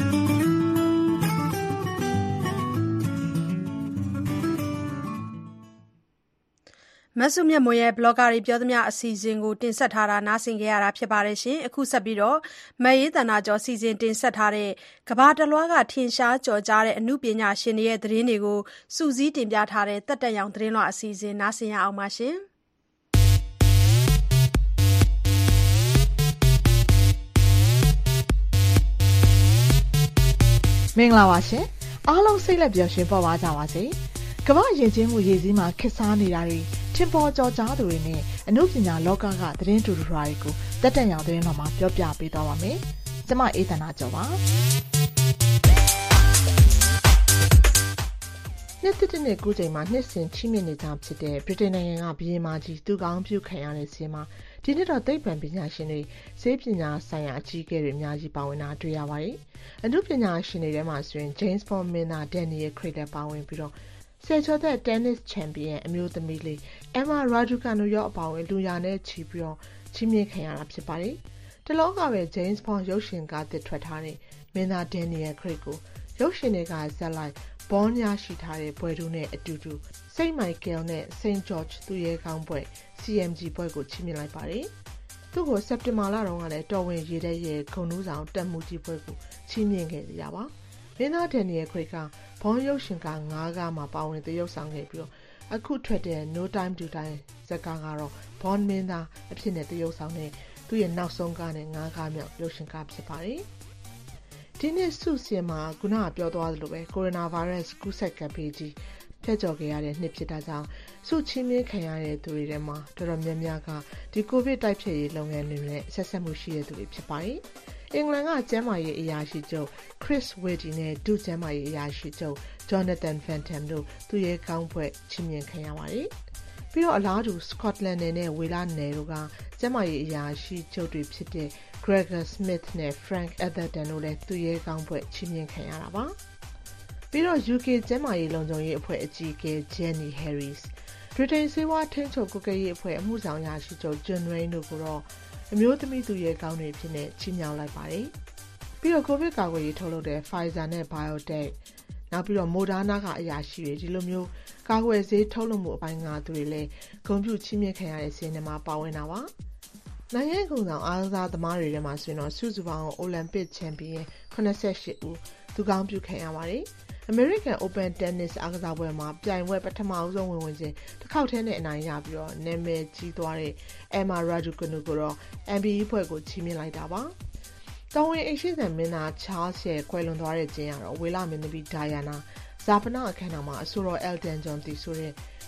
မဆုမြတ်မွန်ရဲ့ blogger တွေပြောသမျှအစီအစဉ်ကိုတင်ဆက်ထားတာနားဆင်ကြရတာဖြစ်ပါတယ်ရှင်အခုဆက်ပြီးတော့မရေးတနာကျော်စီစဉ်တင်ဆက်ထားတဲ့ကဘာတလွားကထင်ရှားကြော်ကြားတဲ့အမှုပညာရှင်တွေရဲ့သတင်းတွေကိုစူးစီးတင်ပြထားတဲ့တက်တက်ရောင်သတင်းလွှာအစီအစဉ်နားဆင်ရအောင်ပါရှင်မင်္ဂလာပါရှင်အားလုံးစိတ်လက်ပျော်ရွှင်ပေါ်ပါကြပါစေကမ္ဘာယဉ်ကျေးမှုရည်စည်းမှာခက်စားနေတာတွေထင်ပေါ်ကျော်ကြားသူတွေနဲ့အမှုပညာလောကကသတင်းတူတူတွေကိုတက်တက်ရောင်သတင်းတော်မှာပြောပြပေးသွားပါမယ်။ကျွန်မအေးသန္တာကျော်ပါ။နှစ်တစ်နှစ်ကူးချိန်မှာနှစ်စဉ်ချီးမြှင့်နေကြဖြစ်တဲ့ဗြိတိန်နိုင်ငံကဘုရင်မကြီးသူကောင်းပြုခံရတဲ့ဆီမှာဒီနှစ်တော့သိပ္ပံပညာရှင်တွေဆေးပညာဆိုင်ရာအကြီးအကဲတွေအများကြီးပါဝင်တာတွေ့ရပါတယ်။အမှုပညာရှင်တွေထဲမှာဆိုရင် James Bond မင်းသား Daniel Craig လည်းပါဝင်ပြီးတော့ဆယ်ကျော်သက် tennis champion အမျိုးသမီးလေး Emma Raducanu ရောအပါအဝင်လူရာနဲ့ချီပြီးတော့ချီးမြှင့်ခံရတာဖြစ်ပါတယ်။တလောကပဲ James Bond ရုပ်ရှင်ကားသစ်ထွက်ထားတဲ့မင်းသား Daniel Craig ကိုရုပ်ရှင်တွေကဇက်လိုက် Bond ရရှိထားတဲ့ဘွဲ့တို့နဲ့အတူတူ Saint Michael နဲ့ Saint George သူရဲကောင်းဘွဲ့ CMG ဘွဲ့ကိုချီးမြှင့်လိုက်ပါတယ်။သူ့ကိုစက်တင်ဘာလတုန်းကလည်းတော်ဝင်ရေးတဲ့ရဲ့ဂုဏ်ထူးဆောင်တက်မှုကြီးဘွဲ့ကိုချီးမြှင့်ခဲ့ကြပါမင်းသား Daniel Craig ကဘောင်းရုပ်ရှင်က9ကားမှာပါဝင်သရုပ်ဆောင်ခဲ့ပြီးတော့အခုထွက်တဲ့ No Time to Die ဇာတ်ကားကတော့ဘောင်းမင်းသားအဖြစ်နဲ့သရုပ်ဆောင်တဲ့သူ့ရဲ့နောက်ဆုံးကားနဲ့9ကားမြောက်ရုပ်ရှင်ကားဖြစ်ပါတယ်။ဒီနေ့စုစင်မှာခုနကပြောသွားသလိုပဲကိုရိုနာဗိုင်းရပ်စ်ကူးစက်ကပ်ဘေးကြီးဖြတ်ကျော်ခဲ့ရတဲ့နှစ်ဖြစ်တာကြောင့်စုချင်းမြင့်ခံရတဲ့သူတွေထဲမှာတော်တော်များများကဒီကိုဗစ်တိုက်ဖျက်ရေးလုပ်ငန်းတွေနဲ့ဆက်ဆက်မှုရှိတဲ့သူတွေဖြစ်ပါတယ်။အင်္ဂလန်ကကျန်းမာရေးအရာရှိချုပ် Chris Whitty နဲ့ဒုကျန်းမာရေးအရာရှိချုပ် Jonathan Fenton တို့သူရဲကောင်းဘွဲ့ချီးမြှင့်ခံရပါတယ်။ပြီးတော့အလားတူ Scotland နဲ့ဝေလာနယ်တို့ကကျန်းမာရေးအရာရှိချုပ်တွေဖြစ်တဲ့ Gregor Smith နဲ့ Frank Atherton တို့လည်းသူရဲကောင်းဘွဲ့ချီးမြှင့်ခံရတာပါ။ပြီးတော့ UK ကျန်းမာရေးလုံခြုံရေးအဖွဲ့အကြီးအကဲ Jenny Harris ဗြိတိန်ဆေးဝါးထိန်းချုပ်ကွပ်ကဲရေးအဖွဲ့အမှုဆောင်အရာရှိချုပ် John Rain တို့ကိုတော့အမျိုးသမီးသူရဲကောင်းတွေဖြစ်နေချီးမြှောက်လိုက်ပါတယ်။ပြီးတော့ကိုဗစ်ကာကွယ်ရေးထုတ်လုပ်တဲ့ Pfizer နဲ့ BioNTech နောက်ပြီးတော့ Moderna ကအရာရှိတွေဒီလိုမျိုးကာကွယ်ဆေးထုတ်လုပ်မှုအပိုင်းကသူတွေလည်းဂုဏ်ပြုချီးမြှင့်ခံရတဲ့စီးနေမှာပါဝင်တာပါ။နိုင်ငံကုန်ဆောင်အားကစားသမားတွေထဲမှာဆိုရင်တော့စုစုပေါင်းအိုလံပစ်ချန်ပီယံ88ဦးသူကောင်းပြုခံရပါတယ်။ American Open Tennis အားကစားပွဲမှာပြိုင်ပွဲပထမဆုံးဝင်ခြင်းတစ်ခေါက်ထဲနဲ့အနိုင်ရပြီးတော့နာမည်ကြီးသွားတဲ့ Emma Raducanu ကိုတော့ NBA ဖွဲ့ကိုချီးမြှင့်လိုက်တာပါ။တော်ဝင်အိမ်ရှိစံမင်းသား Charles ရဲ့ခွဲလွန်သွားတဲ့ခြင်းကတော့ဝေလမင်းသမီး Diana ဇာပနအခမ်းအနားမှာအဆိုတော် Elton John တည်ဆိုတဲ့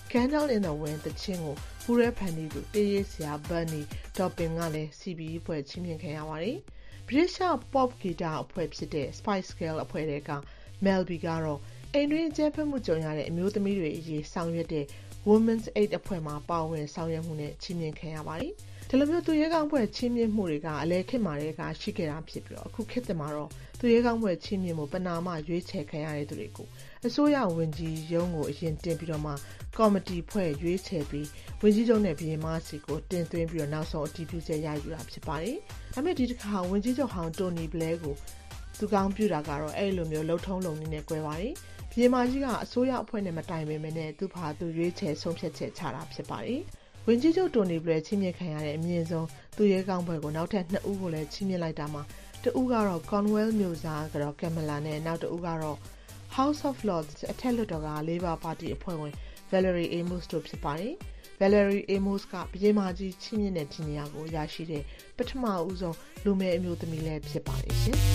Candle in the Wind တချင်းကိုပူရဲဖန်တီးသူတေးရေးဆရာ Bunny Topping ကလည်း CBE ဖွဲ့ချီးမြှင့်ခံရပါတယ်။ British Pop Guitar အဖွဲ့ဖြစ်တဲ့ Spice Girl အဖွဲ့တွေက Mel B ကတော့အိမ်တွင်းအကြမ်းဖက်မှုကြုံရတဲ့အမျိုးသမီးတွေအရေးဆောင်ရွက်တဲ့ Women's Aid အဖွဲ့မှာပါဝင်ဆောင်ရွက်မှုနဲ့ချီးမြှင့်ခံရပါတယ်။ဒီလိုမျိုးသူရဲကောင်းဖွဲ့ချီးမြှင့်မှုတွေကအလဲခေတ်မှာတွေကရှိခဲ့တာဖြစ်ပြီးအခုခေတ်သစ်မှာတော့သူရဲကောင်းဖွဲ့ချီးမြှင့်မှုပနာမရွေးချယ်ခံရတဲ့သူတွေကိုအစိုးရဝန်ကြီးရုံးကိုအရင်တင်ပြီးတော့မှကော်မတီဖွဲ့ရွေးချယ်ပြီးဝန်ကြီးချုပ်နဲ့ဘီရင်မစီကိုတင်သွင်းပြီးတော့နောက်ဆုံးအတည်ပြုချက်ရယူတာဖြစ်ပါတယ်။ဒါပေမဲ့ဒီတစ်ခါဝန်ကြီးချုပ်ဟောင်းတိုနီဘလဲကိုသူကောင်းပြတာကတော့အဲ့လိုမျိုးလှုပ်ထုံးလုံနေနဲ့꿰ပါတယ်။ဘီရင်မကြီးကအစိုးရအဖွဲ့နဲ့မတိုင်ပင်ပဲနဲ့သူ့ဘာသူရွေးချယ်ဆုံးဖြတ်ချက်ချတာဖြစ်ပါတယ်။ဝန်ကြီးချုပ်တိုနီဘလဲချီးမြှင့်ခံရတဲ့အမြင့်ဆုံးသူရဲကောင်းဘွဲကိုနောက်ထပ်2ဦးကိုလည်းချီးမြှင့်လိုက်တာမှာတဦးကတော့ Cornwall မြို့စားကတော့ Kamala နဲ့နောက်တဦးကတော့ House of Lords အထက်လွှတ်တော်က Labour Party အဖွဲ့ဝင် Valerie Amos တို့ဖြစ်ပါတယ်။ Valerie Amos ကပြည်မကြီးချီးမြှင့်တဲ့ဒီနေရာကိုရရှိတဲ့ပထမဦးဆုံးလူမဲအမျိုးသမီးလည်းဖြစ်ပါတယ်ရှင်။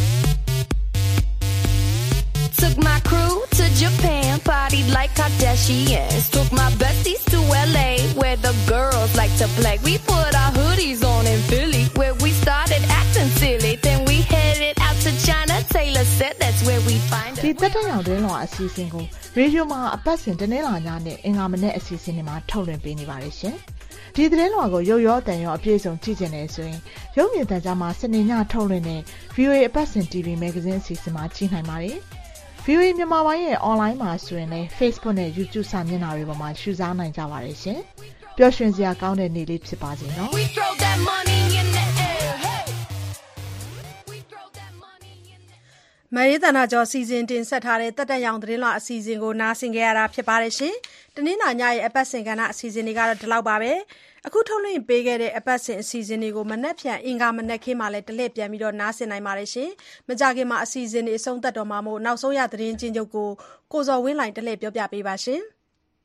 Took my crew to Japan, partied like Kardashians. Took my besties to LA, where the girls like to play. We put our hoodies on in Philly, where we started acting silly. Then we headed out to China. Taylor said that's where we find it. ဒီတက်တရောင်တင်းလောအစီအစဉ်ကိုရေဒီယိုမှာအပတ်စဉ်တနေ့လာညနဲ့အင်္ဂါမနေ့အစီအစဉ်တွေမှာထုတ်လွှင့်ပေးနေပါတယ်ရှင်။ဒီသတင်းလွှာကိုရုပ်ရောတန်ရောအပြည့်စုံကြည့်ကြနေဆိုရင်ရုပ်မြင်သံကြားမှာစနေညထုတ်လွှင့်တဲ့ VOA အပတ်စဉ် TV Magazine အစီအစဉ်မှာကြည့်နိုင်ပါတယ်။ VOA မြန်မာပိုင်းရဲ့ online မှာဆိုရင်လည်း Facebook နဲ့ YouTube စာမျက်နှာတွေပေါ်မှာရှုစားနိုင်ကြပါတယ်ရှင်။ပျော်ရွှင်စရာကောင်းတဲ့နေ့လေးဖြစ်ပါစေနော်။မရေးတနာကျော်စီစဉ်တင်ဆက်ထားတဲ့တက်တက်ရောင်သတင်းလွှာအစီအစဉ်ကိုနားဆင်ကြရတာဖြစ်ပါတယ်ရှင်။တနင်္လာညရဲ့အပတ်စဉ်ကဏ္ဍအစီအစဉ်တွေကတော့ဒီလောက်ပါပဲ။အခုထုတ်လွှင့်ပေးခဲ့တဲ့အပတ်စဉ်အစီအစဉ်တွေကိုမနက်ဖြန်အင်္ဂါမနက်ခင်းမှာလည်းတလှည့်ပြန်ပြီးတော့နားဆင်နိုင်ပါတယ်ရှင်။မကြခင်မှာအစီအစဉ်တွေအဆုံးသတ်တော်မှာမို့နောက်ဆုံးရသတင်းချင်းချုပ်ကိုဇော်ဝင်းလိုင်တလှည့်ပြောပြပေးပါရှင်။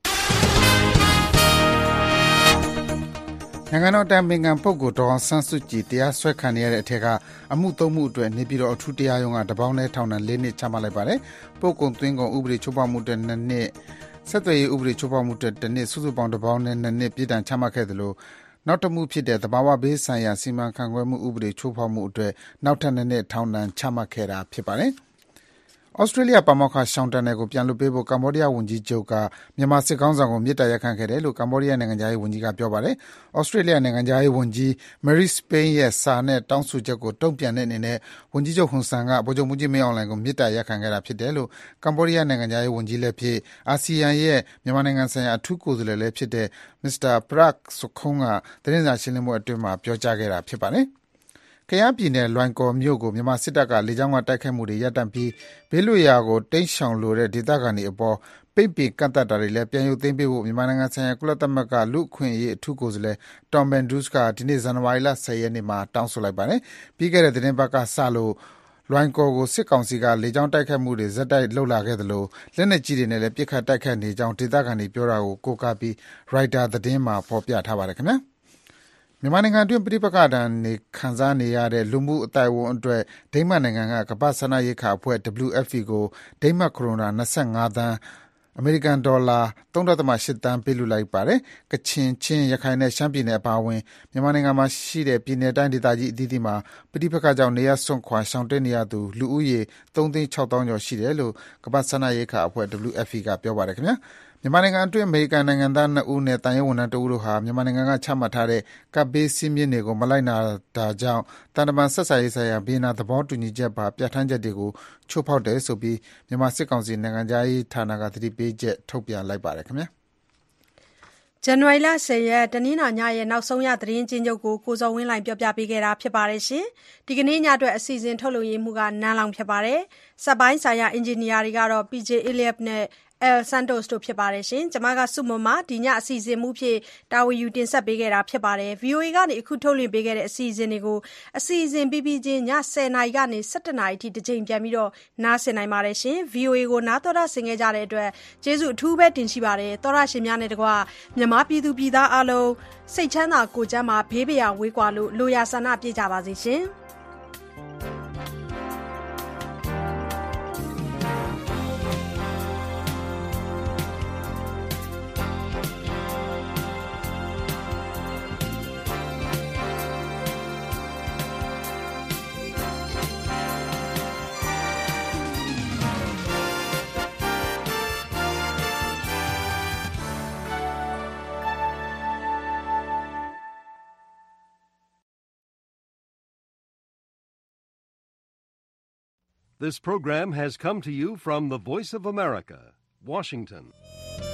နိုင်ငံတော်တိုင်ပင်ခံပုဂ္ဂိုလ်ဒေါ်အောင်ဆန်းစုကြည်တရားစွဲခံရတဲ့အထက်ကအမှု3မှုအတွက်နေပြည်တော်အထူးတရားရုံးကတပေါင်းနဲ့ထောင်ဒဏ်4နှစ်ချမှတ်လိုက်ပါတယ်။ပို့ကုန်သွင်းကုန်ဥပဒေချိုးဖောက်မှုအတွက်2နှစ်ဆက်သွယ်ရေးဥပဒေချိုးဖောက်မှုအတွက်1နှစ်စုစုပေါင်းတပေါင်းနဲ့2နှစ်ပြည်ဒဏ်ချမှတ်ခဲ့သလိုနောက်တစ်မှုဖြစ်တဲ့သဘာဝဘေးဆိုင်ရာစီမံခန့်ခွဲမှုဥပဒေချိုးဖောက်မှုအတွက်နောက်ထပ်2နှစ်ထောင်ဒဏ်ချမှတ်ခဲ့တာဖြစ်ပါတယ်။ဩစတြေးလျပါမောက္ခရှောင်းတန်နယ်ကိုပြန်လွှတ်ပေးဖို့ကမ္ဘောဒီးယားဝန်ကြီးချုပ်ကမြန်မာစစ်ကောင်ဆောင်ကိုမေတ္တာရပ်ခံခဲ့တယ်လို့ကမ္ဘောဒီးယားနိုင်ငံသားရေးဝန်ကြီးကပြောပါတယ်။ဩစတြေးလျနိုင်ငံသားရေးဝန်ကြီး Marise Payne ရဲ့စာနဲ့တောင်းဆိုချက်ကိုတုံ့ပြန်တဲ့အနေနဲ့ဝန်ကြီးချုပ်ဟွန်ဆန်ကဗိုလ်ချုပ်မှူးကြီးမင်းအောင်လှိုင်ကိုမေတ္တာရပ်ခံခဲ့တာဖြစ်တယ်လို့ကမ္ဘောဒီးယားနိုင်ငံသားရေးဝန်ကြီးလည်းဖြစ်အာဆီယံရဲ့မြန်မာနိုင်ငံဆိုင်ရာအထူးကိုယ်စားလှယ်လည်းဖြစ်တဲ့ Mr. Prak Sokhonn ကသတင်းစာရှင်းလင်းပွဲအတွင်းမှာပြောကြားခဲ့တာဖြစ်ပါတယ်။ကယားပြည်နယ်လွိုင်ကော်မြို့ကိုမြန်မာစစ်တပ်ကလေကြောင်းကတိုက်ခိုက်မှုတွေရပ်တန့်ပြီးဘေးလွတ်ရာကိုတိမ်းရှောင်လိုတဲ့ဒေသခံတွေအပေါ်ပိတ်ပင်ကန့်သတ်တာတွေလည်းပြန်ရုပ်သိမ်းပေးဖို့မြန်မာနိုင်ငံဆိုင်ရာကုလသမဂ္ဂလူ့အခွင့်အရေးအထူးကိုယ်စားလှယ် Tom Andrews ကဒီနေ့ဇန်နဝါရီလ10ရက်နေ့မှာတောင်းဆိုလိုက်ပါတယ်။ပြီးခဲ့တဲ့သတင်းပတ်ကစလို့လွိုင်ကော်ကိုစစ်ကောင်စီကလေကြောင်းတိုက်ခိုက်မှုတွေဇက်တိုက်လုပ်လာခဲ့သလိုလက်နက်ကြီးတွေနဲ့လည်းပစ်ခတ်တိုက်ခိုက်နေကြောင်းဒေသခံတွေပြောတာကိုကိုးကားပြီး Reuters သတင်းမှာဖော်ပြထားပါတယ်ခင်ဗျာ။မြန်မာနိုင်ငံအတွင်းပဋိပက္ခဒဏ်တွေခံစားနေရတဲ့လူမှုအသိုက်အဝန်းအတွက်ဒိန်းမတ်နိုင်ငံကကမ္ဘာ့စားနပ်ရိက္ခာအဖွဲ့ WFP ကိုဒိန်းမတ်ခရိုနာ25သန်းအမေရိကန်ဒေါ်လာ 3.8 သန်းပေးလှူလိုက်ပါတယ်။ကချင်၊ချင်း၊ရခိုင်နဲ့ရှမ်းပြည်နယ်အပါအဝင်မြန်မာနိုင်ငံမှာရှိတဲ့ပြည်နယ်တိုင်းဒေသကြီးအသီးသီးမှာပဋိပက္ခကြောင့်နေရပ်စွန့်ခွာရှောင်တိမ်းနေရသူလူဦးရေ 3,600,000 ကျော်ရှိတယ်လို့ကမ္ဘာ့စားနပ်ရိက္ခာအဖွဲ့ WFP ကပြောပါတယ်ခင်ဗျာ။မြန်မာနိုင်ငံအတွင်းအမေရိကန်နိုင်ငံသား2ဦးနဲ့တန်ရုံးဝန်ထမ်း1ဦးတို့ဟာမြန်မာနိုင်ငံကချမှတ်ထားတဲ့ကပ်ဘေးစည်းမျဉ်းတွေကိုမလိုက်နာတာကြောင့်တန်တမန်ဆက်ဆံရေးဆိုင်ရာဗီယက်နမ်သဘောတူညီချက်ပါပြဋ္ဌာန်းချက်တွေကိုချိုးဖောက်တယ်ဆိုပြီးမြန်မာစစ်ကောင်စီနိုင်ငံသားရေးဌာနကသတိပေးချက်ထုတ်ပြန်လိုက်ပါတယ်ခင်ဗျာဇန်နဝါရီလ10ရက်တနင်္လာညရဲ့နောက်ဆုံးရသတင်းချင်းချုပ်ကိုဇော်ဝင်းလိုင်ပြောပြပေးခဲ့တာဖြစ်ပါတယ်ရှင်။ဒီကနေ့ညအတွက်အစီအစဉ်ထုတ်လွှင့်မှုကနန်းလောင်ဖြစ်ပါတယ်။စက်ပိုင်းဆိုင်ရာအင်ဂျင်နီယာတွေကတော့ PJ Eliab နဲ့ El Santos တို့ဖြစ်ပါတယ်ရှင်။ကျွန်မကစုမွန်မှာဒီညအစီအစဉ်မှုဖြစ်တာဝန်ယူတင်ဆက်ပေးခဲ့တာဖြစ်ပါတယ်။ VOA ကနေအခုထုတ်လွှင့်ပေးခဲ့တဲ့အစီအစဉ်တွေကိုအစီအစဉ်ပြီးချင်းည10:00နာရီကနေ17:00နာရီအထိတစ်ချိန်ပြန်ပြီးတော့နားဆင်နိုင်ပါတယ်ရှင်။ VOA ကိုနားတော်တာဆင်ခဲ့ကြတဲ့အတွက်ကျေးဇူးအထူးပဲတင်ရှိပါတယ်။သောရရှင်များနဲ့တကွမြန်မာပြည်သူပြည်သားအားလုံးစိတ်ချမ်းသာကိုယ်ကျန်းမာဘေးပရာဝေးကွာလို့လိုရာဆန္ဒပြည့်ကြပါစေရှင်။ This program has come to you from the Voice of America, Washington.